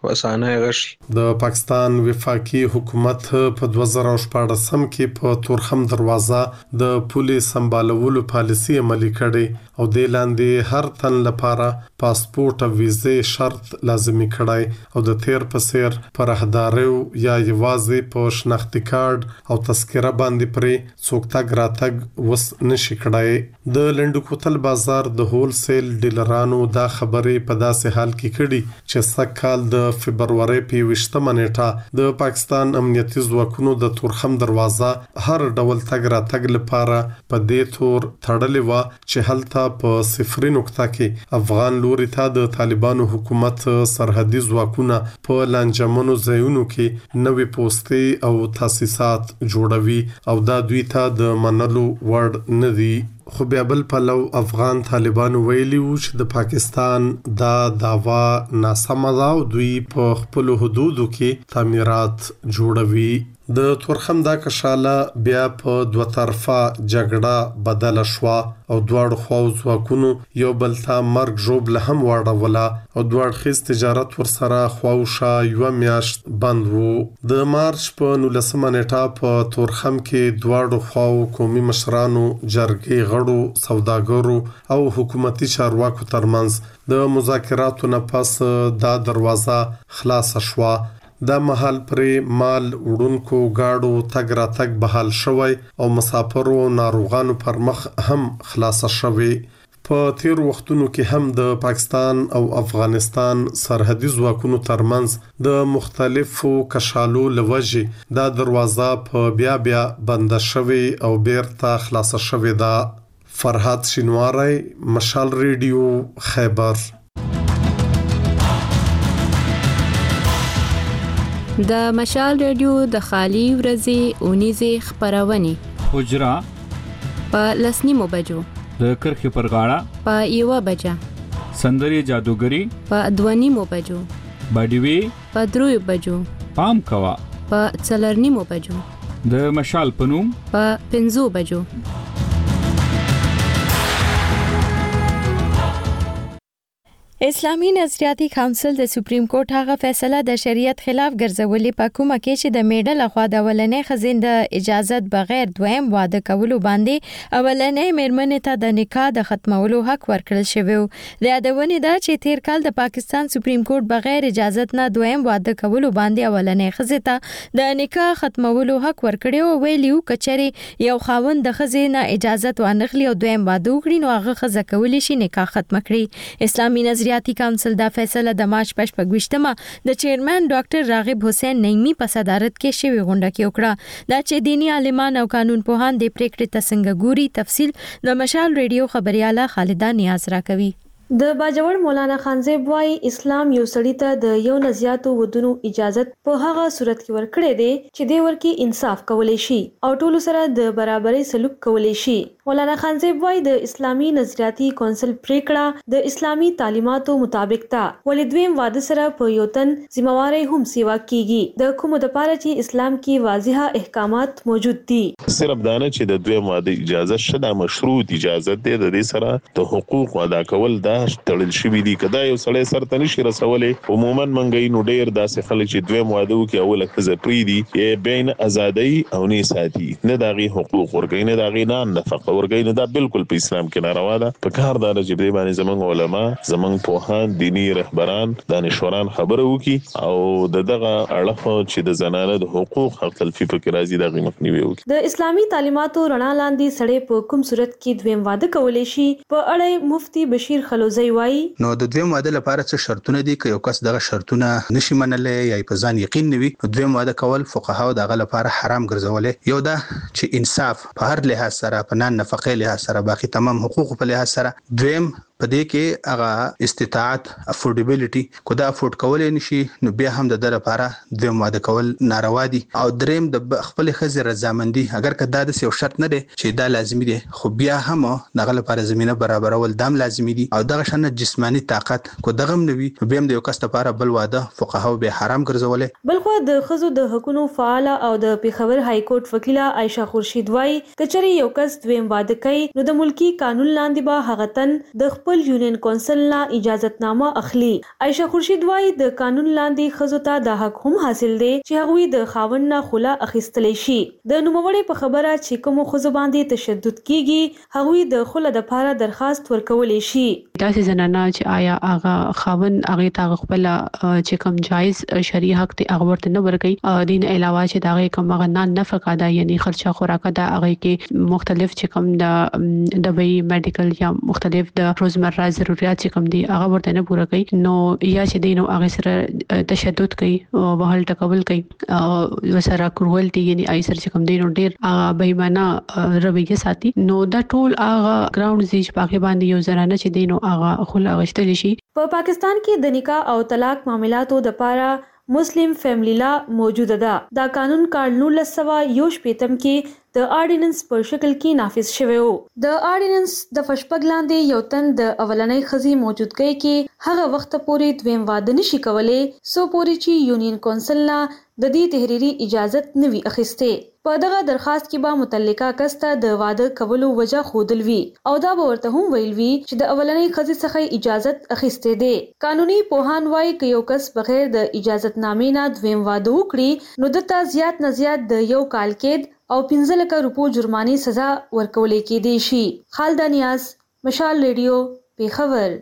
اسانه غشي. د پاکستان وفاقي حکومت په دوه زره شپاړس کې په تورخم دروازه د پولیس سمبالولو پالیسي عملي کړې او د لاندې هر تن لپاره پاسپورت او ویزه شرط لازمي کړای او د تیر په سیر پر راهدارو یا یوازې په شناختی کارت او تذکره باندې پرې څوک تګ راتګ وس نشي کړای. د لنډکوتل بازار د هول سیل ډیلرانو دا خبرې په داسې حال کې کړي چې سکهال د فبرवरी په وشتمه نیټه د پاکستان امنیتي ځواکونو د تورخم دروازه هر ډول تګ راتګ لپاره په دې تور تړلې و چې هلته په صفري نقطه کې افغان لوري ته د طالبانو حکومت سرحدي ځواکونه په لانجمنو ځایونو کې نوې پوسټي او تاسیسات جوړوي او دا دوی ته د منلو وړ نه دي. خو بیا بل پلو افغان طالبانو ویلي وو چې د پاکستان دا داوا ناسمه ده او دوی په خپل حدودو کې تعمیرات جوړوي. د تورخم دا کشاله بیا په دوه طرفه جګړه بدل شو او دواړو خواو ځواکونو یو بل ته مرګ ژوبله هم واړوله او دواړه خیز تجارت ورسره خواوشه یو میاشت بند وو. د مارچ په نولسمه نیټه په تورخم کې دواړو خواو قومي مشرانو جرګې غړو سوداګرو او حکومتي چارواکو ترمنځ د مذاکراتو نه پس دا دروازه خلاص شوه. دا محل پرې مال وړونکو گاډو تګ راتګ بحال شوی او مسافرو ناروغانو پر مخ هم خلاص شوی. په تیر وختونو کې هم د پاکستان او افغانستان سرحدي ځواکونو ترمنځ د مختلفو کشالو لوجې دا دروازه په بیا بیا بند شوی او بیرته خلاص شوی ده. فرحات شینواری، مشال ریډیو، خیبر. د مشال ریډیو د خالی ورځې اونیزه خبرونه حجرا په لسنیمو بجو د کرخې پر غاړه په یوه بجه سندري جادوګری په دوانیمو بجو باډیوي په دروي بجو پام کوا په څلرنیمو بجو د مشال پنوم په پنځو بجو. اسلامي نظریاتي کونسل د سپریم کورټ هغه فیصله د شریعت خلاف ګرځولې په کومه کې چې د میډل لخوا د اولنې خزین د اجازت بغیر دویم واده کولو باندې اولنې میرمنې ته د نکاح د ختمولو حق ورکړل شوی و. د یادونې ده چې تیر کال د پاکستان سپریم کورټ بغیر اجازت نه دویم واده کولو باندې اولنې خزې ته د نکاح ختمولو حق ورکړی او ویلیو کچري یو خاوند د خزې نه اجازت وانخلی او دویم واده وکړي نو هغه خزه کولی شي نکاح ختم کړي. اسلامي نظریاتي کونسل دا فیصله د مارچ پښپږویشتمه د چیرمن ډاکټر راغب حسین نعیمی په صدارت کې شوی غونډه کې وکړه. دا چې دینی عالمان او قانون پوهان د پریکړې تسنګ ګوري. تفصیل د مشال ریډیو خبرياله خالده نیاز راکوي. د باجوړ مولانا خانزیب وايي اسلام یو سړی ته د یو نزياتو ودونو اجازت په هغه صورت کې ورکړي دي چې د ورکی انصاف کولای شي او ټول سره د برابرۍ سلوک کولای شي. مولانا خانزیب وايي د اسلامي نظریاتي کونسل پریکړه د اسلامي تعلیماتو مطابق تا ولې دویم واده سره په یو تن ذمہواری هم سیوا کیږي د کومو د پاره چې اسلام کې واضحه احکامات موجود دي. صرف دانه چې د دویم واده اجازه شته مشروط اجازه ده د دې سره د حقوق ادا کول دا تړل شوی دي. کدا یو سړی سره نشي رسولې عموما منګي نو ډیر داسې خلک چې دویم واده وکي اوله خزه پری دي بین ازادي او نه ساتي نه داغي حقوق ورګي نه داغي نه نفقه ورګي نه دا بالکل په اسلام کې ناروا ده. په کار دا چې به باندې زمنګ علما زمنګ پوهان دینی رهبران دانشوران خبره وکي او دغه اړه چې د زنانه د حقوق حق تلفي فکر راځي د غیمت نیوي وکي. د اسلامي تعلیماتو رڼا لاندې سړی په کوم صورت کې دویم واده کولای شي په اړه مفتي بشیر خلوزی وايي. نو د دویم واده لپاره څه شرطونه دي که یو کس دغه شرطونه نشي منلې یا په ځان یقین نوي دویم واده کول فقهاو دغه لپاره حرام ګرځولې. یو دا چې انصاف په هر لحاظ سره په نن نفقې لحاظ سره باقي تمام حقوق په لحاظ سره دویم په دې کې هغه استطاعت افورډیبিলিټي کو دا افورډ کولای نشي نو بیا هم د در لپاره دویم واده کول ناروا دي. او دریم د خپل خزر رضامندي اگر که دا د یو شرط نه دي چې دا لازمي دي خو بیا هم دغه لپاره زمينه برابرول دام لازمي دي او دغه شنه جسمانی طاقت کو دغه نوي بیا هم د یو کس لپاره بل واده فقهاو به حرام ګرځولې. بلخو د خزو د حقوقو فعال او د پیښور های کورټ وکیله عائشه خورشید وايي کچري یو کس دویم واده کوي نو د ملکی قانون لاندې به هغه تن د خپل یونین کونسل نه اجازهتنامه اخلي. عائشه خورشید وايي د قانون لاندې ښځو ته دا حق هم حاصل دی چې هغوی د خاوند نه خلا اخیستلی شي. د نوموړې په خبره چې کومو ښځو باندې تشدد کیږي هغوی د خلا دپاره درخواست ورکولی شي. داسې زنانه چې آیا هغه خاوند هغې ته خپله چې کوم جایز شرعي حق دی هغه ورته نه ورکوي. دین علاوه چې د هغې کوم هغه نان نفقه ده یعنې خرچه خوراکه ده هغې کې مختلف چې کوم د دبی میډیکل یا مختلف د روزمره ضرورت چې کوم دي هغه ورته نه پوره کوي نو یا چې دی نو هغې سره تشدد کوي وهل ټکول کوي ورسره کروولټي یعنې هغې سره چې کوم دی نو ډېر هغه بېایمانه رویه ساتي نو دا ټول هغه ګراونډز دي چې په هغې باندې یو زنانه چې دی نو هغه خلا اخیستلی شي. په پاکستان کې د نکاح او طلاق معاملاتو دپاره مسلم فیملی لا موجوده ده. دا قانون کال نولس سوه یو شپېتم کې د آرډیننس په شکل کې نافذ شوی و. د آرډیننس د فشپږ لاندې یو تن د اولنۍ ښځې موجودګۍ کې هغه وخت پورې دویم واده نشي کولی څو پورې چې یونین کونسل نه د دې تحریري اجازت نه وي اخیستې. په دغه درخواست کې به متعلقه کس ته د واده کولو وجه ښودل وي او دا به ورته هم ویل وي چې د اولنۍ ښځې څخه اجازت اخیستی دی. قانوني پوهان وایي که یو کس بغیر د اجازتنامې نه دویم واده وکړي نو ده ته زیات نه زیات د یو کال قید او پنځه لکه روپو جرمانې سزا ورکولی کېدی شي. خالده نیاز، مشال ریډیو، پیښور.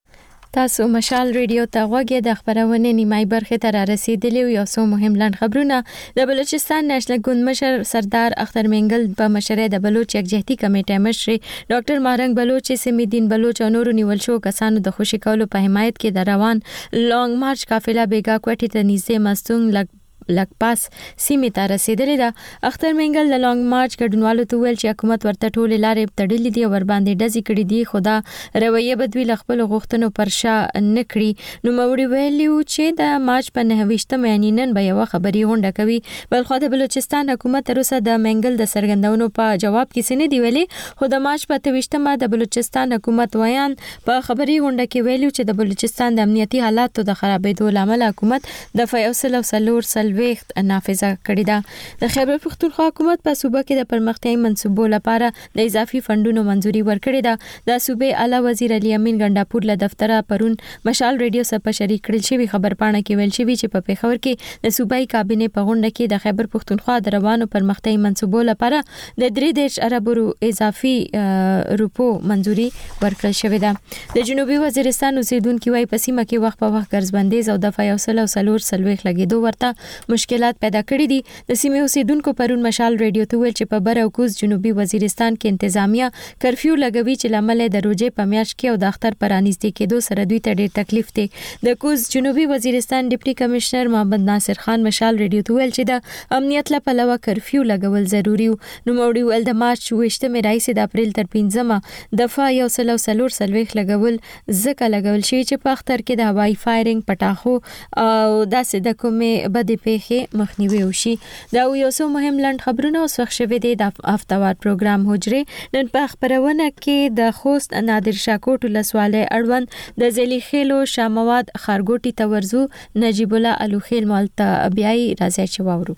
تاسو مشال ریډیو ته غوږی د خبرونې نیمای برخې ته را رسیدلی یو څو مهم لنډ خبرونه. د بلوچستان نېشنل ګوند مشر سردار اختر منګل په مشرۍ د بلوچ یکجهتي کمیټې مشر ډاکټر مارنګ بلوچ، سیمې الدین بلوچ او نورو نیول شو کسانو د خوشي کولو په حمایت کې د روان لانګ مارچ قافله بیګا کوټې ته نږدې مستونګ لګ لک پاس سیمې ته رسیدلې ده. اختر منګل د لانګ مارچ ګډونوالو ته ویل چې حکومت ورته ټولې لارې تړلې دي او ورباندې ډزې کړي دي خو دا رویه به دوی له خپلو غوښتنو پر شا نه کړي. نوموړي ویلي وو چې د مارچ په نهه ویشتمه یعنې نن به یوه خبري غونډه کوي. بلخوا د بلوچستان حکومت تر اوسه د منګل د څرګندونو په جواب کې څه نه دي ویلي خو د مارچ په اته ویشتمه د بلوچستان حکومت ویان په خبري غونډه کې ویلي چې د بلوچستان د امنیتي حالاتو د خرابېدو له امله حکومت د یو سل او څلور څلوېښت نافذ کړی ده. د خیبر پښتونخوا حکومت په صوبه کې د پرمختیايي منصوبو لپاره د اضافي فندونو منځوري ورکړې ده. د صوبې اعلی وزیر علي امین ګنډاپور له دفتره پرون مشال ریډیو سره په شریک کړل شوی خبرپاڼه کې ویل شوی چې په پیښور کې د صوبایي کابینې په غونډه کې د خیبر پښتونخوا د روانو پرمختیايي منصوبو لپاره د درې دېرش اربو اضافي روپو منځوري ورکړل شوی ده. د جنوبي وزیرستان اوسیدونکو وايي په سیمه کې وخت په وخت ګرځبندیز او د یو سل او څلور څلوېښت لګېدو ورته مشکلات پیدا کړی دي. د سیمې اوسیدونکو پرون مشال ریډیو ته ویل چې په بر او کوز جنوبي وزیرستان کې انتظامیه کرفیو لګوي چې لامل د روزې په میاشت کې او د اختر پر انځدې کېدو سره دوی ته ډېر تکلیف دی. د کوز جنوبي وزیرستان ډیپټي کمشنر محمد ناصر خان مشال ریډیو ته ویل چې د امنیت لپاره کرفیو لګول ضروری و. نو موړي ول د مارچ ویشتمه راځي د اپریل تر پنځمه دفعه یو سل او څلور څلوېښت لګول ځکه لګول شي چې په اختر کې د هوایي فایرینګ پټاخو او داسې د کومې بدې پیښې مخنیوي وشي. دا یو څو مهم لنډ خبرونه اوس وخت شوي دي د هفتوار پروګرام حجرې. نن په خبرونه کې د خوست نادر شاه کوټ ولسوالۍ اړوند د زلی خیلو شامواد خارګوټي ته ورځو نجیب الله الوخیل مالته بیاي راځي چې واورو.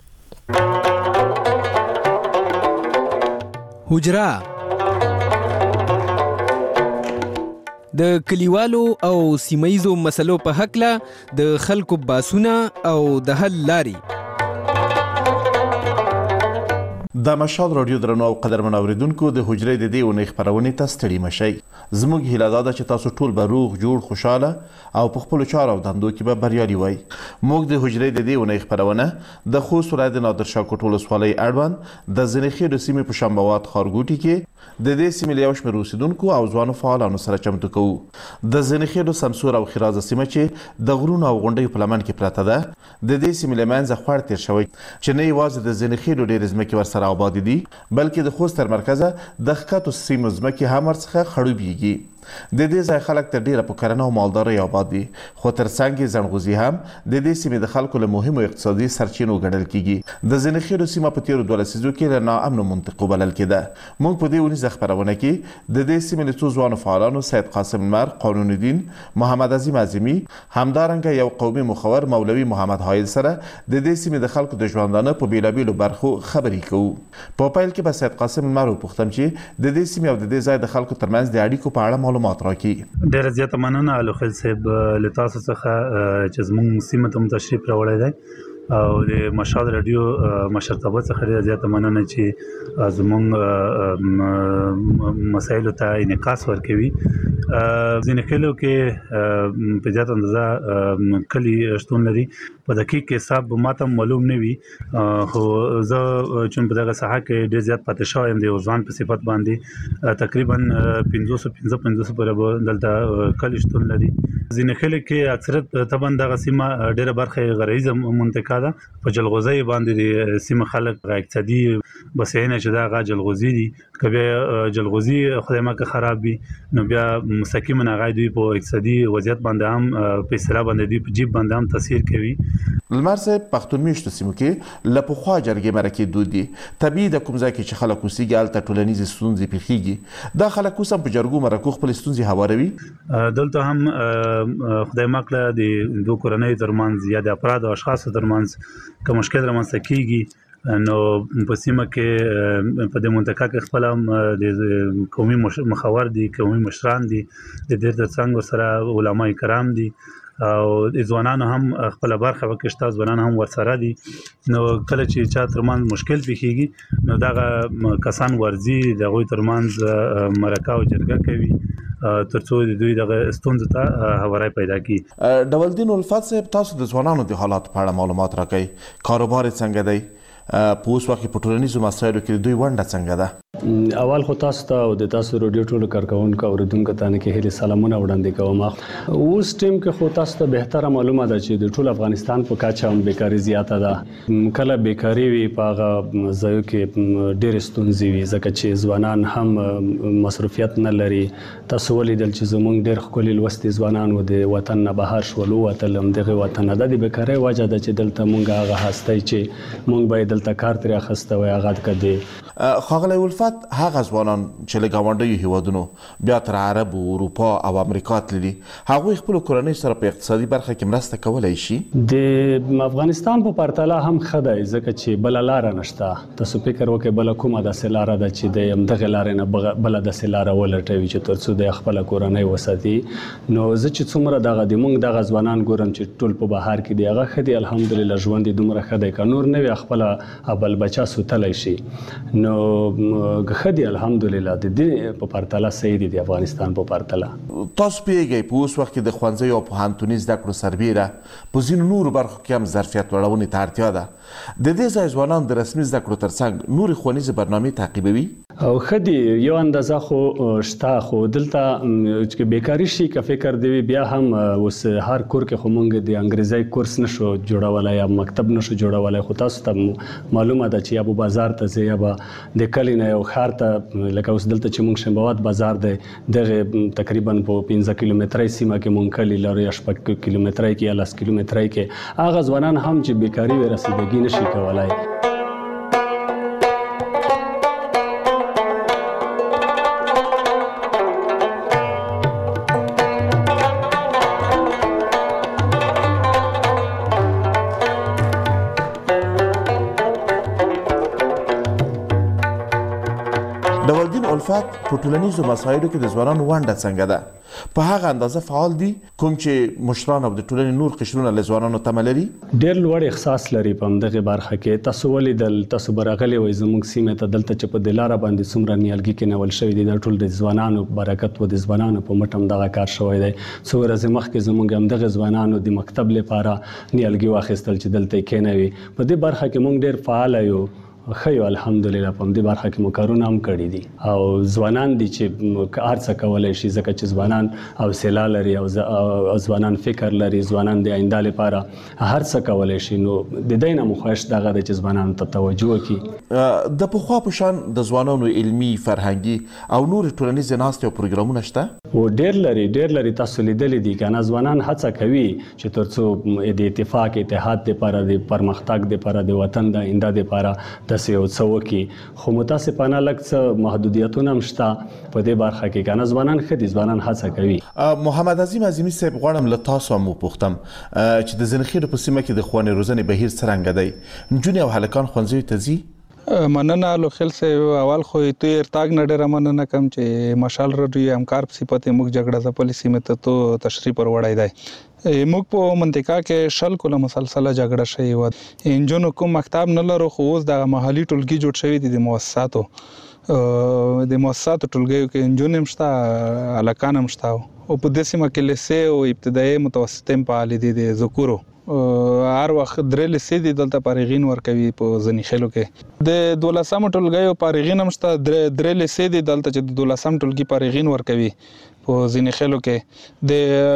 حجره د کلیوالو او سیمایزو مسلو په حق له د خلکو باسونه او د حل لاري. د مشال رادیو درنو او قدرمن اوریدونکو د حجرې د دې اونۍ خبرونه ته ستړي مشئ. زموږ هیله ده چې تاسو ټول به روغ جوړ خوشاله او په خپل چارو او دندو کې به بریالي وای. موږ د حجرې د دې اونۍ خبرونه د خوست ولایت نادر شاه کوټ ولسوالۍ اړوند د زنیخېلو سیمې په شامبوات خارګوټي کې د دې سیمې له یو شمېر اوسیدونکو او ځوانو فعالانو سره چمتو کوو. د زنیخېلو سمسور او خرازه سیمه چې د غرونو او غونډیو په لمن کې پرته ده د دې سیمې له منځه خوړ تېر شوی چې نه یوازې د زنیخېلو ډېرې ځمکې ورسره آبادې دي بلکې د خوست تر مرکزه د ښکتو سیمو ځمکې هم ورڅخه خړوبېږي. د دې ځای خلک تر ډیره په کرنه او مالدارۍ آباد دي خو ترڅنګ یې زڼغوزي هم د دې سیمې د خلکو له مهمو اقتصادي سرچینو ګڼل کیږي. د زنیخېلو سیمه په تیرو دوه لسیزو کې له ناامنو منطقو بلل کېده. موږ په دې اونیزه خپرونه کې د دې سیمې له څو ځوانو فعالانو سید قاسم لمر، قانون الدین، محمد عظیم اعظمي، همدارنګه یو قومي مخور مولوي محمد حایل سره د دې سیمې د خلکو د ژوندانه په بیلابیلو برخو خبرې کوو. په پیل کې به سید قاسم لمر وپوښتم چې د دې سیمې او د دې ځای د خلکو ترمنځ د اړیکو په اړه معلومات راکړي. ډېر زیاته مننه الوخیل صاحب له تاسو څخه چې زموږ سیمه ته تشریف راوړی دی او د مشال رادیو مشرتابه څخه ډېر زیاته مننه چې زموږ مسایلو ته انعکاس ورکوي. ځینې کلیو کې په زیاته اندازه کلي شتون لري، په دقیق حساب ماته معلوم نه وي، خو زه چې په دغه ساحه کې ډېر زیات پاتې شوی یم د یو ځوان په صفت باندې تقریبا پنځه سوه پنځه پنځوس پورې دلته کلي شتون لري. ځینې کلي کې اکثریت طبعا دغه سیمه ډېره برخه غرایزه منطقه ده، په جلغوزي باندې د سیمه خلک اقتصادي بسینه چې دا غا جلغوزي دي، کبه جلغوزي خدای مکه خراب وي نو بیا مستقیما هغه دوی په اقتصادي وضعیت باندې هم په سره باندې دوی په جیب باندې هم تاثیر کوي. لمر صاحب پښتون میشتو سیمو کې لپخوا جرګې مرکې دود دي، طبيعي د کوم ځای کې چې خلک اوسېږي هلته ټولنیزې ستونزې پیښیږي، دا خلک اوس هم په جرګو مرکو خپل ستونزې هواروي. دلته هم خدای مکه د دوه کورنۍ ترمنځ یا د افراد او اشخاص ترمنځ کوم مشکل رامنځته کیږي، نو په سیمه کې په دې منطقه کې خپل د قومي مخاور دي، قومي مشران دي، د دې ترڅنګ سره علما کرام دي او د ځوانانو هم خپل برخه وکړي، ځوانان هم ورسره دي. نو کله چې چا ترمنځ مشکل پیښیږي نو دغه کسان ورځي د غوي ترمنځ مرکه او جرګه کوي ترڅو د دوی دغه ستونزې ته هوارای پیدا کړي. ډولدین الفت صاحب تاسو د ځوانانو د حالات په اړه معلومات راکړئ، کاروبار څنګه دی، په اوس وخت په ټولنیزو مسایلو کې دوی ونډه څنګه ده؟ اول خو تاسو ته او د تاسو رادیو ټولو کارکونکو اوریدونکو ته نه کې هلي سلامونه وړاندې کوم. اوس ټیم کې خو تاسو ته بهتره معلومه ده چې د ټول افغانستان په کچه هم بیکاری زیاته ده. کله بیکاری وي په هغه ځایو کې ډېر ستونزې وي ځکه چې ځوانان هم مصروفیت نه لري. تاسو ولیدل چې زموږ ډېر ښکلي لوستي ځوانان و د وطن نه بهر شول، ووتل همدغې وطن نه. د بیکارۍ وجه ده چې دلته موږ هغه هستی چې موږ باید دلته کار ترې اخیسته وای هغه کدی. ښاغلی الفت هغه ځوانان چې له ګاونډیو هیوادونو بیا تر عربو، اروپا او امریکا تللي، هغوی خپلو کورنیو سره په اقتصادي برخه کې مرسته کولی شي؟ د افغانستان په پرتله هم ښه دی ځکه چې بله لاره نشته. تاسو فکر وکړئ بله کومه داسې لاره ده چې د همدغې لارې نه بله داسې لاره ولټوي چې تر څو د خپله کورنۍ وساتي. نو زه چې څومره دغه د موږ دغه ځوانان ګورم چې ټول په بهر کې دي، هغه ښه دي الحمدلله، ژوند یې دومره ښه دی، که نور نه وي خپله بل بچه سوتلی شي نو ښه دي الحمدلله. د دې په پرتله صحیح دي د افغانستان په پرتله. تاسو پوهیږئ په اوس وخت کې د ښوونځیو او پوهنتوني زده کړو سربیره په ځینو نورو برخو کې هم ظرفیت لوړونې ته اړتیا ده. د دې ځای ځوانان د رسمي زده کړو ترڅنګ نورې ښوونیزې برنامې تعقیبوي؟ او ښه دي، یو اندازه خو شته، خو دلته چې بیکاري شي که فکر دی بیا هم اوس هر کور کې خو موږ د انګریزي کورس نشو جوړولی یا مکتب نشو جوړولی. خو تاسو ته معلومه ده چې یا به بازار ته ځئ یا به د کلي نه یو ښار ته، لکه اوس دلته چې موږ شنبهواد بازار دی دغې تقریبا په پنځه کیلومترۍ سیمه کې موږ کلي لرو یا شپږ کیلومترۍ کې یا لس کیلومترۍ کې. هغه ځوانان هم چې بیکاري وي رسیدګي نشي کولی. ډولدین الفت په ټولنیزو مسایلو کې د ځوانانو ونډه څنګه ده؟ په هغه اندازه فعال دي کوم چې مشران او د ټولنې نور قشرونه له ځوانانو تمه لري؟ ډېر لوړ احساس لري په همدغې برخه کې. تاسو ولیدل، تاسو به راغلي وئ زموږ سیمې ته، دلته چې په دې لاره باندې څومره نیالګي کېنول شوي دي، دا ټول د ځوانانو برکت و، د ځوانانو په مټ هم دغه کار شوی دی. څو ورځې مخکې زموږ همدغې ځوانانو د مکتب لپاره نیالګي واخیستل چې دلته یې کېنوي. په دې برخه کې موږ ډېر فعاله یو، ښه یو الحمدلله. په همدې برخه کې مو کارونه هم کړي دي او ځوانان دي چې هر څه کولی شي ځکه چې ځوانان حوصله لري او ځوانان فکر لري، ځوانان د آینده لپاره هر څه کولی شي. نو د دې نه مو خواهش دغه دی چې ځوانانو ته توجه وکړي. د پخوا په شان د ځوانانو علمي، فرهنګي او نور ټولنیزې ناستې او پروګرامونه شته؟ او ډېر لري ډېر لري. تاسو لیدلی دي که نه، ځوانان هڅه کوي چې تر څو د اتفاق اتحاد دپاره، د پرمختګ دپاره، د وطن د آینده دپاره داسې یو څه وکړي. خو متاسفانه لږ څه محدودیتونه هم شته په دې برخه کې. که نه ځوانان ښه دي، ځوانان هڅه کوي. محمد عظیم عظیمي صاحب، غواړم له تاسو هم وپوښتم چې د زنخیلو په سیمه کې د ښوونې روزنې بهیر څرنګه دی؟ نجونې او هلکان ښوونځیو ته ځي؟ مننه لو خل سه اول خو ته ارتاګ نډه مننه کم چې مشال رډي همکار صفته موږ جګړه ز پالیسی مت ته تشریح پر وړای دی موږ په منطقه کې شل کوله مسلسله جګړه شوی و انجن کوم مکتب نه لرو خو اوس د محلي ټولګي جوړ شوی دي د مؤسساتو د مؤسساتو ټولګي کې انجن هم شته الکان هم شته او په دې سیمه کې لسه او ابتدایي متوسطم په اړه دي د ذکرو هر وخت درې لسې دي دلته پارغین ورکوي په ځنی خلکو کې د دولسم ټولګي پارغین هم شته درې لسې دي دلته چې د دولسم ټولګي پارغین ورکوي په ځنی خلکو کې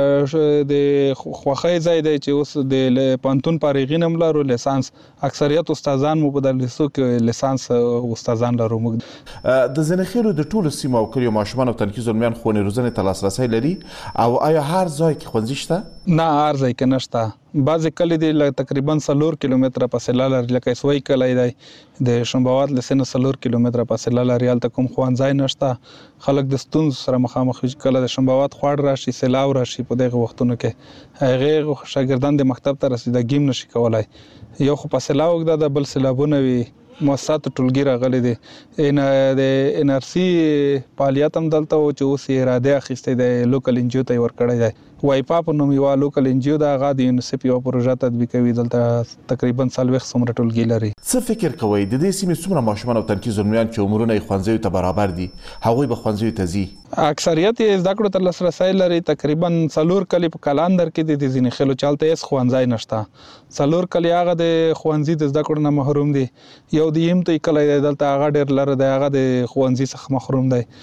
د د خوخای ځای دی چې اوس د پانتون پارغین هم لرو لیسانس اکثریت استادان مو په دلسو کې لیسانس استادان لرو موږ د ځنی خلکو د ټولو سیمو او کلیو ماشومان او تنکي زلمیان خونې روزنې ته لاسرسي لري او آیا هر ځای کې ښوونځي شته؟ نه هر ځای کې نشته بعضې کلی دی تقریبا څلور کیلومتره فاصله لري لکه سوی کلی دی د شنباوات له سینه څلور کیلومتره فاصله لري هلته کوم ښوونځی نشته خلک د ستونزو سره مخامخ کله د شنباوات خواړ راشي سیلاو راشي په دغه وختونو کې هغې شاګردان د مکتب ته رسیدګي هم نشي کولی یو خو فاصله اوږده ده بل سیلابونه وي مؤسساتو ټولګي راغلي دي ان د ان ار سی فعالیت هم دلته و چې اوس یې اراده اخیستې د لوکل انجیو ته ورکړی دی وایپا په نوم یوه لوکل انجیو ده هغه د یونیسف یوه پروژه تطبیقوي دلته تقریبا څلوېښت څومره ټولګي لري څه فکر کوئ د دې سیمې څومره ماشومان او تنکي زلمیان چې عمرونه یې ښوونځیو ته برابر دي هغوی به ښوونځیو ته ځي اکثریت یې زده کړو ته لاسرسی لري تقریبا څلور کلي په کلاندر کې دي د ځینې خلکو چې هلته هېڅ ښوونځی نشته څلور کلي هغه د ښوونځي د زده کړو نه محروم دي یو د یمتوی کلی دی دلته هغه ډېر لرې دی هغه د ښوونځي څخه محروم دی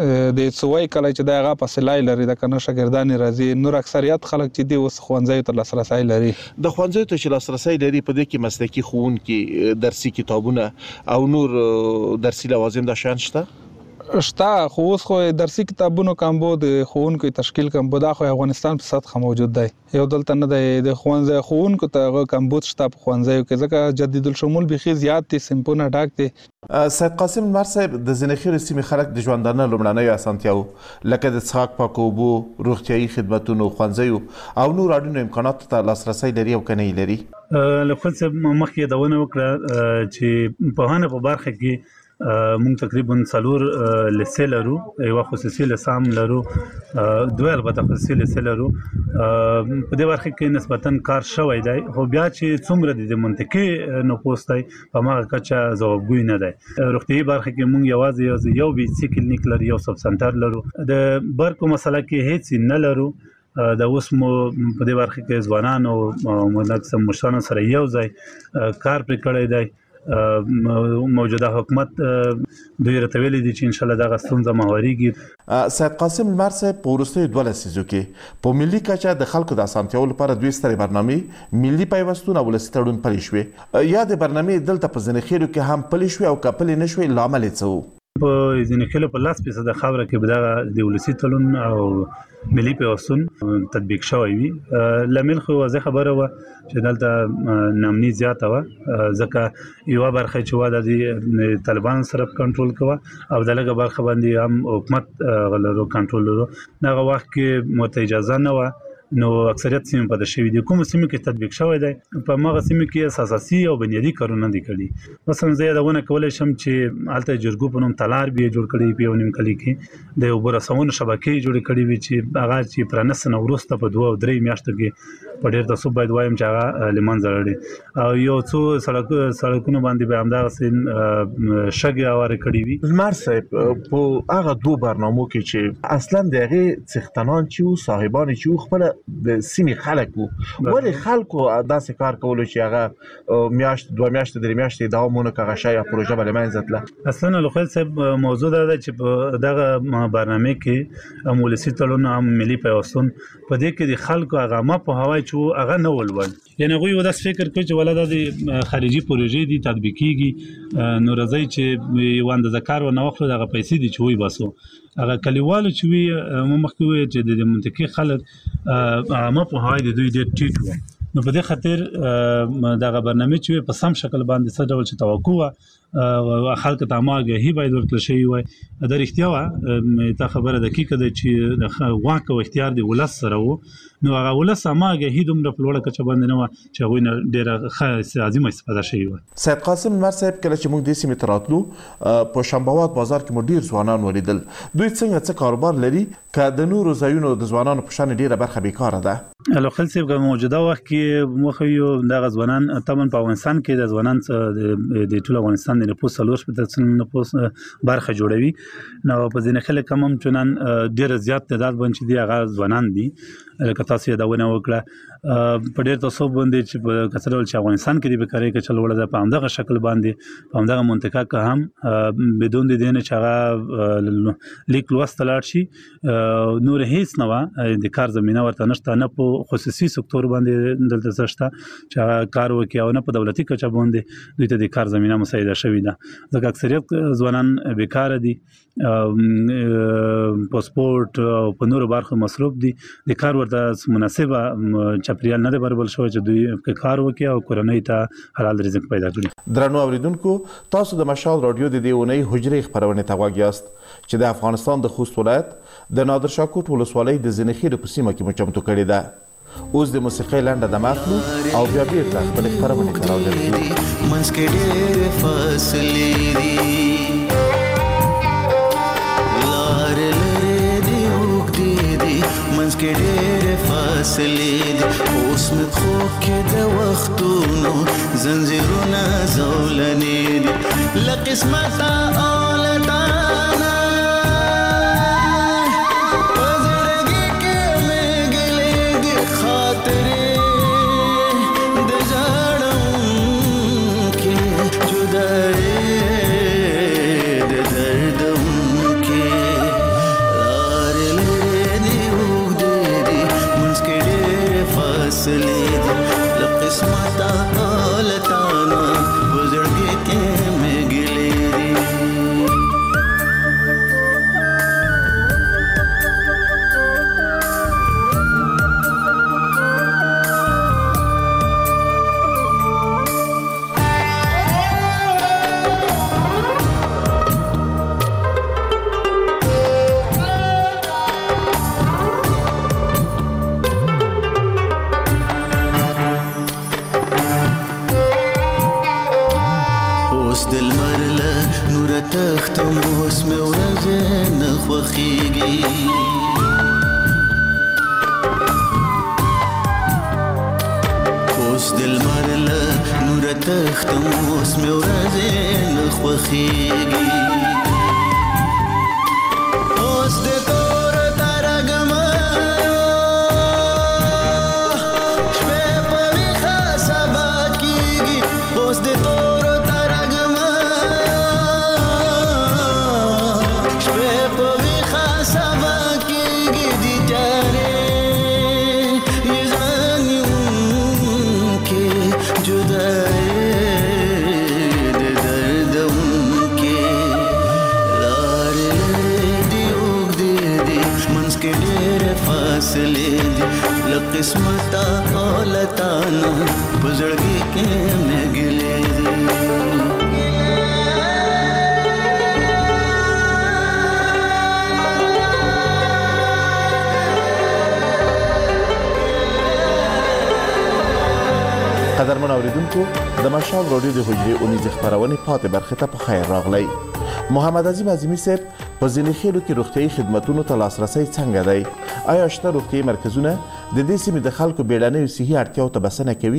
د څوی کلی چې دی هغه فاصله یې لري د که نه شاګردان یې راځي نور اکثریت خلک چې دي اوس ښوونځیو ته لاسرسی لري د ښوونځیو ته چې لاسرسی لري په دې کې مسلکي ښوونکي درسي کتابونه او نور درسي لوازم دا شیان شته شته خو اوس خو درسي کتابونو کمبو د ښوونکو تشکیل کمبو دا خو افغانستان په سطحه موجود دی یو دلته نه دی د ښوونځي ښوونکو ته هغه کمبود شته په ښوونځیو کې ځکه جدید الشمول بیخي زیات دي صنفونه ډک دي سید قاسم لمر صاحب د ځینې خیرو سیمې خلک د ژوندانه لومړنیو اسانتیاوو لکه د څښاک پاکو اوبو روغتیایي خدمتونو ښوونځیو او نور اړینو امکاناتو ته لاسرسی لري او که نه یې لري له خپل صاحب مخکې یادونه وکړه چې پوهانه په برخه کې مونږ تقریبا څلور لیسې لرو یوه خصوصي لیسه هم لرو دوه البته خصوصي لیسې لرو په دې برخه کې نسبتا کار شوی دی خو بیا چې څومره د منطقې نفوس دی په هماغه کچه ځوابګوی نه دی روغتیایي برخه کې مونږ یوازې یو بي سي کلینیک لرو یو سب سنټر لرو د برق په مسله کې هیڅ نه لرو د اوس مو په دې برخه کې ځوانان او مدرسه مشرانو سره یو ځای کار پرې کړی دی موجوده حکومت دوی راته ویلي دي چې ان شاء الله دغه ستونزه مهاریږي سید قاسم لمر صاحب په وروستیو دوه لسیزو کې په ملي کچه د خلکو د اسانتیاوو لپاره دوې سترې برنامې ملي پیوستون او ولسي تړون پلي شوې یا د برنامې دلته په ځینې خیرو کې هم پلي شوې او که پلي نه شوې لامل یې څه و په ځینې خیلو په لاس فیصده خاوره کې به دغه د ولسي تړون او ملي پیوستون تطبیق شوی وي لامل خو واضح خبره وه چې دلته نامني زیاته وه ځکه یوه برخه چې وه د طالبانو سره کنټرول کوه او د لږه برخه باندې هم حکومت غلرو کنټرول لرو دغه وخت کې ورته اجازه نه وه نو اکثریت سیمې پاتې شوي دي کوم سیمې کې تطبیق شوی دی په هغه سیمې کې اساسي او بنیادي کارونه دي کړي مثلا زه یادونه کولی شم چې هلته جرګو په نوم تالار بیا جوړ کړی په یو نیم کلي کې د اوبو رسونو شبکې جوړې کړې وي چې هغه چې پرانستې نه وروسته په دوه او درې میاشتو کې په ډېر تعصب باید وایم چې هغه له منځه لاړې او یو څو سړک سړکونو باندې به همدغسې شګې هوارې کړې وي لمر صاحب په هغه دوو برنامو کې چې اصلا د هغې څښتنان چې وو صاحبان چې وو خپله د سیمې خلک وو ولې خلکو داسې کار کولو چې هغه میاشت دوه میاشتې درې میاشتې دوام ونه کړه هغه شی یا پروژه به له منځه تله اصلا لوخیل صاحب موضوع دا ده چې په دغه برنامې کې هم ولسي تړون هم ملي پیوستون په دې کې د خلکو هغه عامه پوهاوی چې هغه نه ولول یعنې هغوی یو داسې فکر کوي چې ولا دا د خارجي پروژې دي تطبیقېږي نو راځئ چې یوه اندازه کار ونه واخلو دغه پیسې دي چې وباسو هغه کلیوالو چې وي مو مخکې وویل چې د منطقې خلک عامه پوهاوی د دوی ډېر ټیټ و نو په دې خاطر دا برنامه چې په سم شکل باندې څه ډول چې توقع او خلک ته ماګه هی باید ورکړل شي وي د رښتیا وا ته خبره دقیقه ده چې د واکه اختیار دی ولس سره وو نو هغه ولس ماګه هی دومره په لوړه کچه باندې نه و چې غوینه ډیره خاصه عظیمه استفاده شي وي. سید قاسم نور صاحب کله چې موږ د سیمې تراتلو په شنبهوات بازار کې مو ډیر ځوانان ولیدل دوی څنګه څه کاروبار لري که د نورو ځایونو د ځوانانو په شان ډیره برخه بیکاره ده؟ الوخل صاحب په موجوده وخت کې مخه یو د ځوانان تمن په افغانستان کې د ځوانان د ټول افغانستان د نفوس سلوش په تسن نفوس برخه جوړوي نو په ځینې خلک هم چنان ډیر زیات تعداد باندې دي هغه ځوانان دي لکه تاسو دا ونه وکړه په ډیر تاسو باندې چې په کثرت چې افغانستان کې د بیکاری کې چل وړه په همدغه شکل باندې په همدغه منطقه کې هم بدون د دینه چې هغه لیک لوستل شي نور هیڅ نه د کار زمينه ورته نشته نه په خصوصي سکتور باندې دلته زشته چې کار وکي او نه په دولتي کچه باندې دوی ته د کار زمينه مساعده شوې ده ځکه اکثریت ځوانان بیکاره دي پاسپورت او په نورو برخو مصروف دي د کار ورته مناسبه چاپریال نه برابر شوی چې دوی کار وکي او کورنۍ ته حلال رزق پیدا کړي. درنو اوریدونکو تاسو د مشال رادیو د دې اونۍ حجرې خبرونه ته واګیاست چې د افغانستان د خوست ولایت د نادر شاه کوټ ولسوالۍ د زنخیل په سیمه کې مچمتو کړي ده. اوس د موسیقۍ لنډه د ماخلو او بیا بیرته خپل خبرونه راوړو. منسکې ډېر فاصلې دي لار لري دی وګړي دي منسکې ډېر فاصلې دي اوس مې خو کې د وختونو زنجیرونه زولنې دي لقسمت اولتانا قدرمن اوریدونکو د مشال رادیو د حجرې اونیز خبرونه پاتې برخه ته په خیر راغلی. محمد عظیم عظیمی صاحب په زنخیلو کې روغتیايي خدماتونو ته لاسرسي څنګه دی؟ آیا شته روغتیايي مرکزونه د دې سیمې د خلکو بیړنۍ صحي اړتیاو ته بسنه کوي؟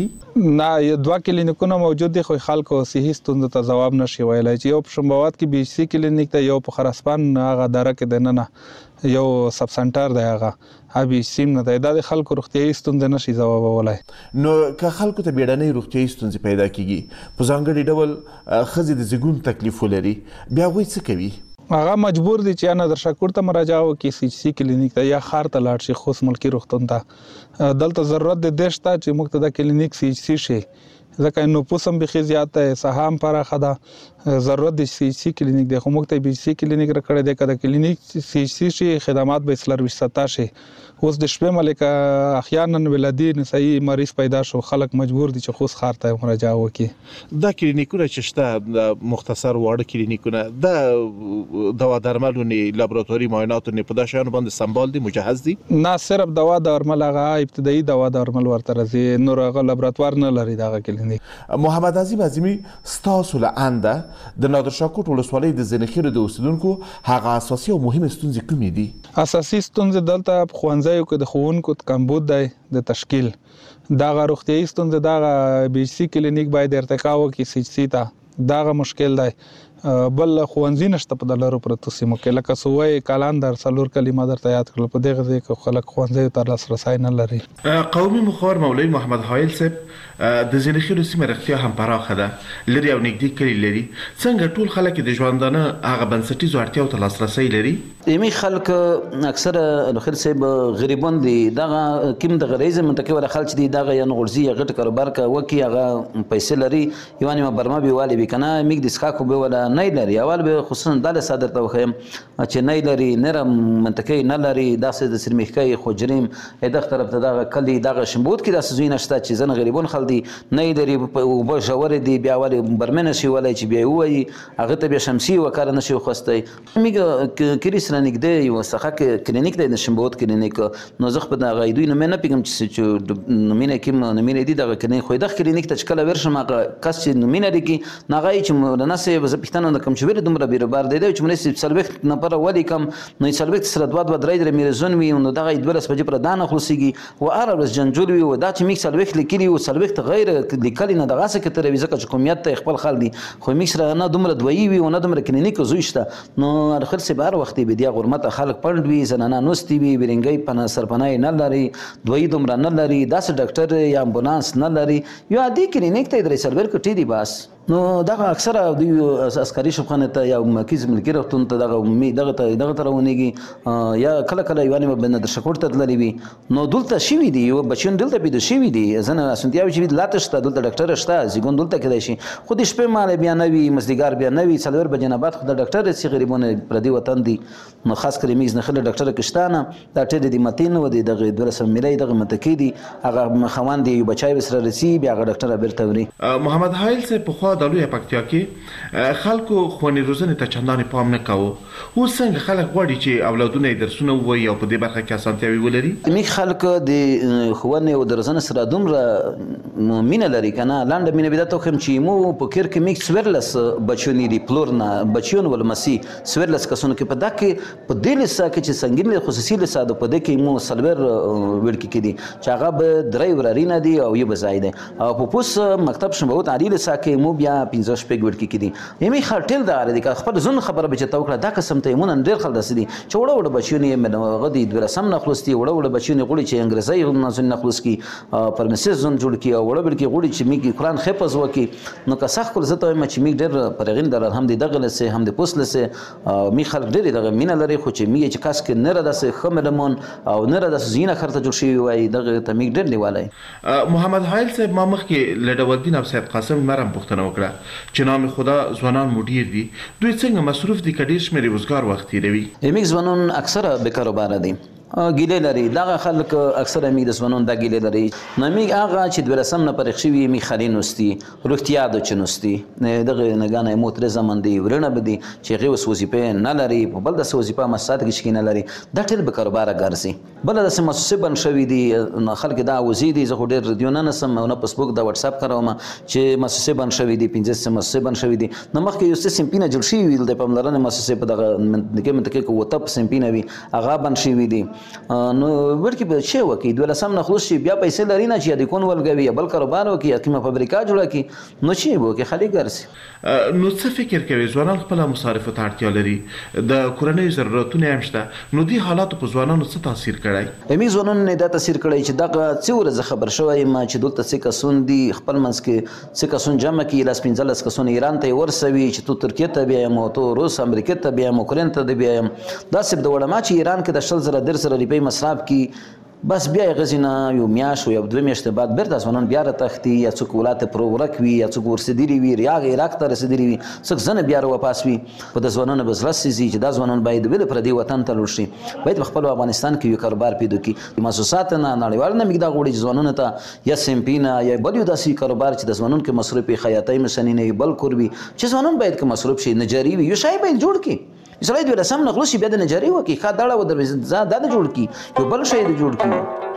نه دوه کلینیکونه موجود دي خو خلکو صحي ستونزو ته ځواب نشي ویلای چې یو په شنبهوات کې بي سي کلینیک ته یو په خراسپان هغه دره کې د نه یو سب سنټر دی هغه ابي سیم نه دی د خلکو روغتیايي ستونزې نشي ځواب ولای. نو که خلکو ته بیړنۍ روغتیايي ستونزې پیدا کیږي په ځانګړي ډول خزي د زګون تکلیف ولري بیا وایي څه کوي؟ هغه مجبور دي چې نادر شاه کوټ ته مراجعه وکړي سی سی کلینیک ته یا خار ته لاړ شي خوست ملکی روغتون ته دلته ضرورت د دشته چې موږ ته د کلینیک سی سی شي ځکه نفوس هم بخي زیات دی، ساحه هم پراخه ده، ضرورت د سی ایچ سی کلینیک دی، خو موږ ته بي سی کلینیک راکړی دی. که د کلینیک سی ایچ سی شي خدمات به څلرویشت سطح شي. اوس د شپې ملکه احیانا ولادي نسایي مریض پیدا شو، خلک مجبور دي چې خوست ښار ته مراجعه وکړي. دا کلینیکونه چې شته مختصر واړه کلینیکونه د دوا درملونې لابراتواري معایناتونې په دا شیانو باندې سمبال دي، مجهز دي؟ نه، صرف دوا درمل هغه ابتدایي دوا درمل ورته راځي، نور هغه لابراتوار نه لري دغه کلینیک. محمد عظیم عظیمي، ستاسو له انده د نادرشاه کوټ ولسوالۍ د زنخیرو د اوسیدونکو هغه اساسي او مهمې ستونزې کومې دي؟ اساسي ستونزې دلته په ښوونځیو کې د ښوونکو کمبود دی د تشکیل، دغه روغتیایي ستونزې، دغه بي سي کلینیک باید ارتقا وکړي سی ایچ سی ته، دغه مشکل دی. بل ښوونځي نشته په د لرو پرتو سیمو کې، لکه سوی کالندر څلور کلمه درته یاد کړل، په دغه ځای کې خلک ښوونځیو ته لاسرسی نه لري. قومي مخور مولوي محمد حایل صاحب، د زنخیرو سیمه رښتیا هم پراخه ده، لري او نږدې کلي لري، څنګه ټول خلک د ژوندانه هغه بنسټیزو اړتیاو ته لاسرسی لري؟ ایمي خلک اکثره نخیر صاحب غریبان دي، دغه کوم د غریزه منطقه ولا خلک دي، دغه یا غورځي یا غټ کاروبار کا وکي، هغه پیسې لري، یوانه برما به والی به کنه میګ د سکاکو به ولا نه لري، اول به خصوصا د صدر ته وخیم چې نه لري، نرم منطقه نه لري، داسې د سرمیخکای خوجریم دغه طرف ته دغه کلی دغه شمبود کې داسې زوینه شته چې زنه غریبون خل دي نه لري، او به شاور دي بیا والی برمنه شي ولای چې بیا وای هغه ته بیا شمسي وکړ نه شي خوستای. میګ کریس نږدې یو څخه کلینیک دی د شمبود کلینیک، نو زه په دغه ایدوی نه نه پیګم چې نمینه کې نمینه دي دغه کلینیک، خو دغه کلینیک ته کله ورشم هغه کس چې نمینه لري کې نغای چې لنسه به پښتنه د کوم چې ور دومره بیربار دی چې مونږ سلوخت نه پر ولي کم نو سلوخت سره دوه دوه درې درې میرزون وي، نو دغه دولس بجې پر دانه خلاصيږي و اره ورځ جنجول وي، و دا چې میک سلوخت لیکلي او سلوخت غیر لیکلي نه دغه څه کتره وي، ځکه چې کومیت ته خپل خل دي، خو میک سره نه دومره دوی وي او نه دومره کلینیک زوښته، نو اخر سه بار وخت به دی غرمت خلک پړد وي، زنانه نوستي وي، ورنګي پنا سرپنای نه لري، دوی دومره نه لري، داسې ډاکټر یا امبولانس نه لري، یو عادي کلینیک ته درې سرور کټی دی بس. نو دغه اکثره د عسکري شپخانه ته یا مرکز ملکی رختون ته دغه می دغه ته دغه تر ونیږي یا کله کله یوانه بنه د شکوټ ته تللی وي، نو دلته شي وي دی یو بچون دلته بده شي وي دی، زنه اسنتیاوي چې لاته شته دلته ډاکټر شته، زیګون دلته کېدای شي، خو د شپې مال بیا نه وي، مزدګار بیا نه وي، څلور بجنابات خو د ډاکټر سي غریبونه پردي وطن دي، نو خاص کر میز نه خله ډاکټر کښتانه دا ټل دي متین و دي دغه دولسم ملي دغه متکی دي، هغه خوان دي بچای وسره رسی بیا هغه ډاکټر بیرته وري. محمد حایل سے په خوا د لوی پکتیا کې خلکو خواني روزنه ته چندانې پام نه کاوه، اوس څنګه خلک غواړي چې اولادونه یې درسونه ووایي او په دې برخه کې اسانتیاوي ولري؟ میک خلک د خواني او درسونه سره دومره مینه لري کنه، لاندې مینه بده ته کوم چې مو په کیر کې میک سورلس بچونی دی پلورنا بچون ول مسی سورلس کسونه کې په دکې په دې لسه کې چې سنگین خصوصي لسه د په دې کې مو سلور ورکی کې دي چې هغه به درې ورارینه دي او یو بزاید او په پوس مکتب شمبوت علی لسه کې مو بیا پنځه شپږ ورکی کې دي، یمي خاطر دا لري چې خپل زون خبره به چې توکړه دا قسم ته مون ډیر خل دسي دي چې وړه وړه بچونی مې غدي د رسم نخلصتي وړه وړه بچونی غوړي چې انګریزي نازل نخلص کی پرمیسز زون جوړ کی او وړه بل کې غوړي چې می قرآن حفظ وکي، نو که سخت کول زته ما چې می ډیر پرغین در هم دي دغه لسه هم د پوس لسه می خلک ډیر دغه مینه لري، خو چې می چې کاس کې نه را دسه خملمون او نه را دسه زینه خرته جوړ شي وای دغه ته می ډیر نیولای. محمد حایل صاحب ما مخ کې لډوالدین او سید قاسم مرم پښتنه وکړه چې نام خدا ځوانان مدیر دي، دوی څنګه مصروف دي کډیر شمیر روزګار وخت تیروي؟ میک ځوانان اکثره بیکاروبار دي، ګیله لري، دغه خلک اکثره میګ د ځوانان د ګیله لري، نو میګ هغه چې د رسم نه پرخ شوی می خلینوستي روغتیا د چنوستي دغه نګانه موتر زمون دی ورنه بدی چې غو وظیفه نه لري، په بل د وظیفه مسات کې شکینه لري، د ټل به کاروبار ګرځي، بل د مؤسسه بن شوی دي خلک دا وزیدي زه ډیر ریډیو نه سم او نه فیسبوک دا واتس اپ کاروم چې مؤسسه بن شوی دي پنځه مؤسسه بن شوی دي، نو مخکې یو سیستم پینه جوړ شي ویل د پملرنه مؤسسه په دغه دغه منطقه کې وته سیستم پینه وی هغه بن شوی دي، نو ورکی به شی وکي دوله سم نه خلص شي بیا پیسې لري نه چې د کون ولګوي بل کاروبار وکي یا کومه فابریکا جوړه کی، نو شي وو کې خالي ګرځي. نو څه فکر کوي ځوانان خپل مصارفه ته اړتیا لري، د کورنۍ ضرورتونه هم شته، نو دې حالات په ځوانانو څه تاثیر کړی؟ امي ځوانانو نه دا تاثیر کړی چې دغه څو ورځې خبر شوی ما چې دلته څه کسون دي خپل منځ کې څه کسون جمع کی لاس پنځلس کسون ایران ته ورسوي چې تو ترکیه ته بیا مو تو روس امریکا ته بیا مو اوکرين ته بیا دا سب د وړما چې ایران کې د شل زره در سره روپۍ مصرف کی بس بیا غزینا یو میاش او یو دوه میاشتې بعد بیرته ځوانان بیا راتښتي یا څوک ولایت پروګرک وي یا څوک ورسېدلي وي یا عراق ته رسېدلي وي څوک ځنه بیا واپس وي په د ځوانانو به زړه سېځي چې دا ځوانان باید بل پردي وطن ته لاړ شي باید په خپل افغانستان کې یو کاروبار پیدا کړي مؤسسات نه نړیوال نه مقدار غوړي ځوانانو ته یا سیمپینا یا بل یو داسې کاروبار چې د ځوانانو کې مصرفي خیاطۍ مسنینه بل کوي چې ځوانان باید کې مصرف شي نجاری وي یو شای باید جوړ کړي اسرائیل د رسم نغلو شي بیا د نجاری وکي خا داړه و د زاد د جوړ کړي یو بل شای د جوړ کړي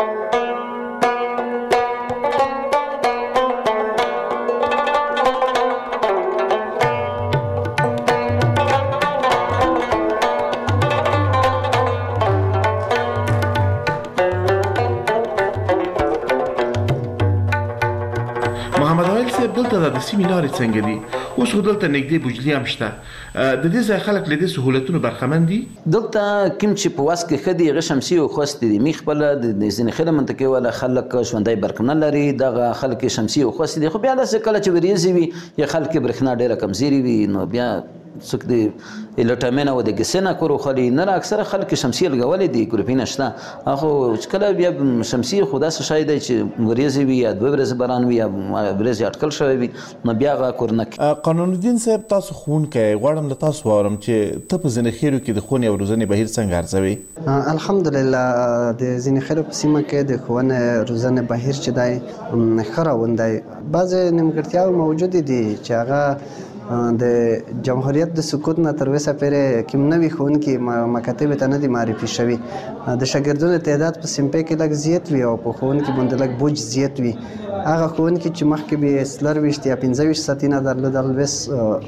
دلته د سیمیناري څنګه دي اوس دلته نږدې بوجلی هم شته د دې ځای خلک له دې سہولتونو برخمن دي دلته کوم چې په واس کې خدي غ شمسي او خوست دي می خپل د ځینې خله منطقه ولا خلک ژوندۍ برکمن لري دغه خلک شمسي او خوست دي خو بیا د کله چې وریزي وي یا خلک برخنا ډیره کمزوري وي نو بیا څوک دی الټامنه و د ګسنه کورو خلی نه اکثره خلک شمسي لګولې دي ګروپی نشته اخو کله بیا شمسي خدا څه شاید چې وریزي وي یا دوه ورځې باران وي یا ورځې اټکل شوی وي نو بیا غا کورنک قانون الدین صاحب تاسو خون کې غواړم له تاسو وارم چې ته په ځنې خیرو کې د خونې او روزنې بهیر څنګه ارزوي الحمدلله د ځنې خیرو په سیمه کې د خونه روزنې بهیر چې دی خراوندای بعض نیمګړتیاوې موجود دي چې هغه د جمهوریت د سقوط نه تر اوسه پورې کوم نوي ښوونکي مکاتب ته نه دي معرفي شوي د شاګردانو تعداد په سیمپۍ کې لږ زیات وي او په ښوونکي باندې لږ بوج زیات وي هغه ښوونکي چې مخکې به څلرویشت یا پنځه ویشت ساعتونه درلودل اوس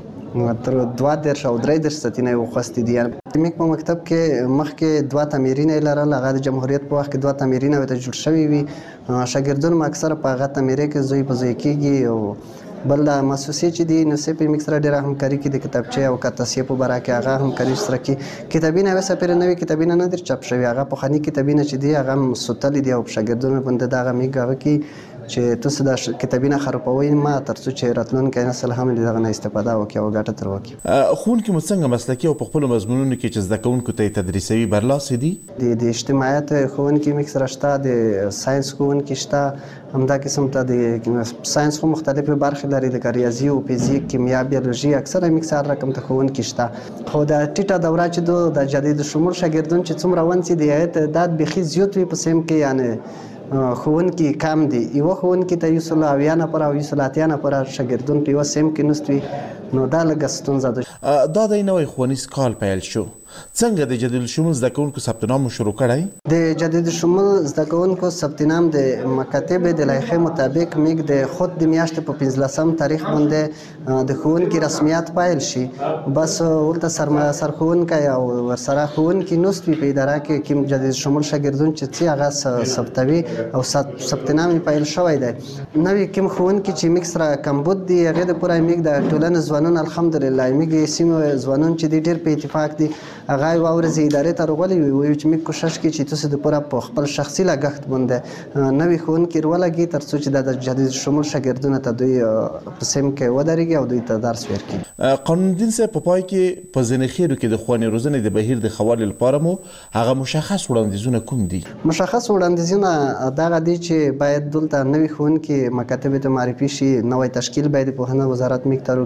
تر دوه دېرش او درې دېرش ساعتونه یې وخوستې دي زموږ په مکتب کې مخکې دوه تعمیرونه یې لرل هغه د جمهوریت په وخت کې دوه تعمیرونه ورته جوړ شوي وي شاګردانو م اکثره په هغه تعمیرې کې زوی په زوی کېږي او بل مؤسسې چې دي نو سه په مکسره ډېره همکاري کې د کتابچې او کتاسې په باره کې هغه همکاري سره کې کتابونه اوسه پرې نوې کتابونه نه در چاپ شوي هغه پخواني کتابونه چې دي هغه سوتلي دي او شاګردانو باندې دغه میګه کې چې تاسو د کتابونه خرابوي ما ترڅو چې راتلونکي نسل هم دغه نه استفاده وکړي او ګټه تر وکړي خون کې څنګه مسلکي او په خپل مضمونونو کې چې زده کوونکو ته تدریسوي برلاسي دي د اجتماعیت ښوونکي مکسره شته د ساينس ښوونکي شته همدا قسم ته د ساينس خو مختلفه برخې لري د ریاضي او فزیک کیمیا بیولوژي اکثره مکسر رقم ته ښوونکي شته خو د ټیټه دوره چې د جدید شمول شاګردون چې څومره ونسي د تعداد بخي زیات وي په سیم کې یعنی ښوونکي کم دي یو ښوونکي ته یو سل اویا نفر او یو سل اتیا نفر شاګردون په یو سیم کې نستوي نو دا لږه ستونزه ده دا د نوې ښوونیز کال پیل شو څنګه د جدید شمول زده کوونکو ثبت نام شروع کړی د جدید شمول زده کوونکو ثبت نام د مکاتب د لایحې مطابق میګ د خود د میاشتې په پنځلسم تاریخ باندې د ښوونکي رسمیت پیل شي بس ورته سرمایه سرښوونکی او ورسره ښوونکي نوست وي په اداره کې کوم جدید شمول شاګردون چې څه هغه ثبتوي او ثبت نام پیل شوی دی نوې کوم ښوونکي چې میګ سره کمبود دي هغه د پوره میګ د ټولنې ځوانان الحمدلله میګ سیمه ځوانان چې ډېر په اتفاق دي هغه یو ورځ ادارې ته راغلي وي چې موږ کوشش کوي چې تاسو د پوره په خپل شخصي لګښت باندې نوې ښوونکي ورولګي ترڅو چې د جدید شمول شاګردونو ته دوی په سیم کې ودرېږي او دوی ته درس ورکړي قانون الدین صاحب په پای کې په ځینې خیرو کې د ښوونې روزنې د بهیر د ښه والي لپاره مو هغه مشخص وړاندیزونه کوم دي مشخص وړاندیزونه دغه دي چې باید دلته نوې ښوونکي مکاتب ته معرفي شي نوی تشکیل باید په پوهنه وزارت میکترو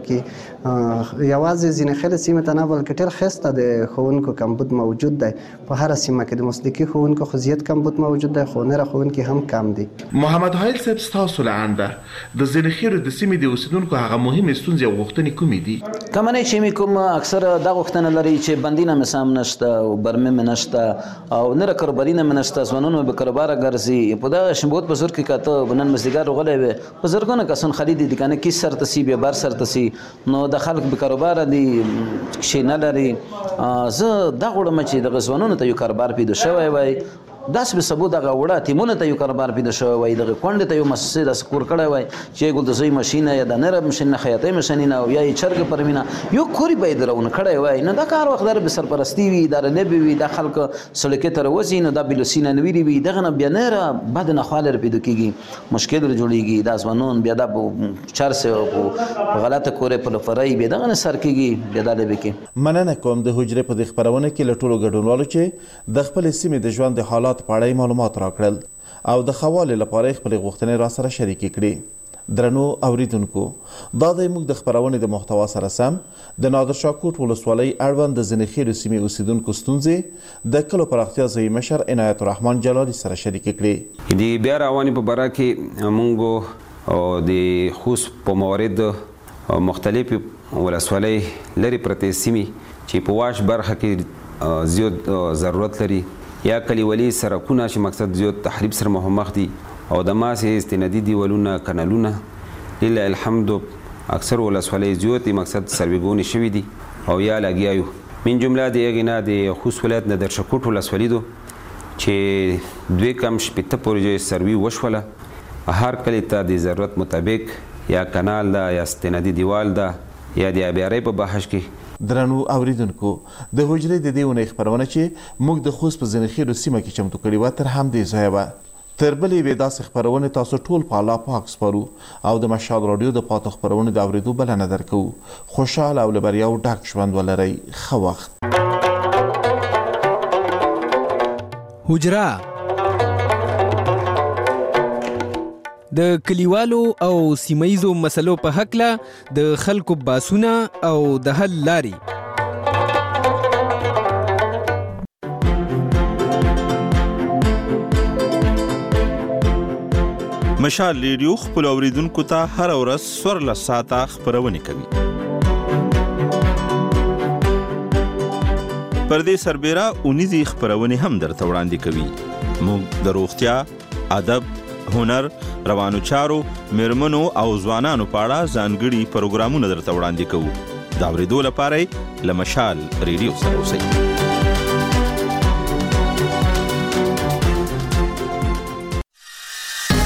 کې یوازې ځینې خلک سیمه ته نه بلکې ټول خسته د ښوونکو کمبود موجود دی په هر سیمه کې د مسلکي ښوونکو خو زیات کمبود موجود دی خو نره ښوونکي هم کم دي محمد حایل صاحب ستاسو لعنده د ځینې خیرو د سیمې د اوسیدونکو هغه مهمې ستونزې او غوښتنې کومې دي کمنې چې می کوم اکثر دا غوښتنه لري چې بندینه مسام نشته او برمه منشته او نره کاروبارینه منشته ځوانانو به کاروبار ګرځي په دا شمبوت په زور کې کاته بنن مزدګار غلې وي په زرګونه کسان خرید دي کنه کی سر تسی به بر سر تسی نو د خلک به کاروبار دي شي نه لري زه دا غوړم چې د غزوانونو ته یو کاروبار پیدا شوی وای داس به سبو دغه وړه تیمونه ته یو کاروبار پیدا شوی وای دغه کونډه ته یو مؤسسه د سکور کړی وای چې ګل د زوی ماشینه یا د نره ماشینه خیاطۍ ماشینه او یا چرګ پرمینه یو کوري به درونه کړی وای نه دا کار وخت در به سرپرستی وي در نه وي د خلک سړکې تر وځي نو د بلوسینه نوی وي دغه نه بیا نه بعد نه خاله پیدا کیږي مشکل جوړیږي د ځوانون بیا د چارسه غلطه کوره په لفرای بیا دغه نه سر کیږي بیا د لبه کې مننه کوم د حجره په خبرونه کې لټولو ګډونوالو چې د خپل سیمې د ژوند د حالات حالات په اړه معلومات راکړل او د خوالې لپاره خپل غوښتنې را سره شریکې کړې. درنو اوریدونکو، دا د موږ د خبرونې د محتوا سره سم د نادر شاه کوټ ولسوالۍ اړوند د ځینې خیرو سیمې اوسیدونکو ستونزې د کلو پراختیا ځایي مشر عنایت الرحمن جلالي سره شریکې کړې. د بیا روانې په باره کې موږ د خوست په موارد مختلفې ولسوالۍ لرې پرتې سیمې چې په واش برخه کې زیات ضرورت لري یا کلیوالي سرکونه چې مقصد زیات تحریب سره مخ دي او د ماسې استنادي دیوالونه کانالونه لله الحمد اکثر ولسوالۍ زیات مقصد سرویګونې شوي دي او یا لګیا یو. من جمله د هغې نه د خوست ولایت نه د شکوټ ولسوالي دو چې دوی کم شپېته پروژې سروي وشوله. هر کلي ته د ضرورت مطابق یا کانال ده یا استنادي دیوال ده یا د آبیارۍ په بخش کې. درنو اوریدونکو، د حجرې د دې اونۍ خپرونه چې موږ د خوست په ځینې خیرو سیمه کې چمتو کړې وه تر همدې ځایه وه. تر بلې یوې داسې خپرونې تاسو ټول په الله پاک سپارو او د مشال راډیو د پاتو خپرونې د اورېدو بلنه درکوو. خوشحاله او له بریاو ډک ژوند ولرئ. ښه وخت. حجره د کلیوالو او سیمایزو مسلو په هکله د خلکو باسونه او د حل لاري. مشال ریډیو خپل اوریدونکو ته هر ورځ څوارلس ساعته خپرونې کوي. پر دې سربیره اونیزې خپرونې هم درته وړاندې کوي. موږ د روغتیا، ادب، هنر، روانو چارو، میرمنو او ځوانانو په اړه ځانګړي پروګرامونه درته وړاندې کوو. د اورېدو لپاره له مشال ریډیو سره اوسئ.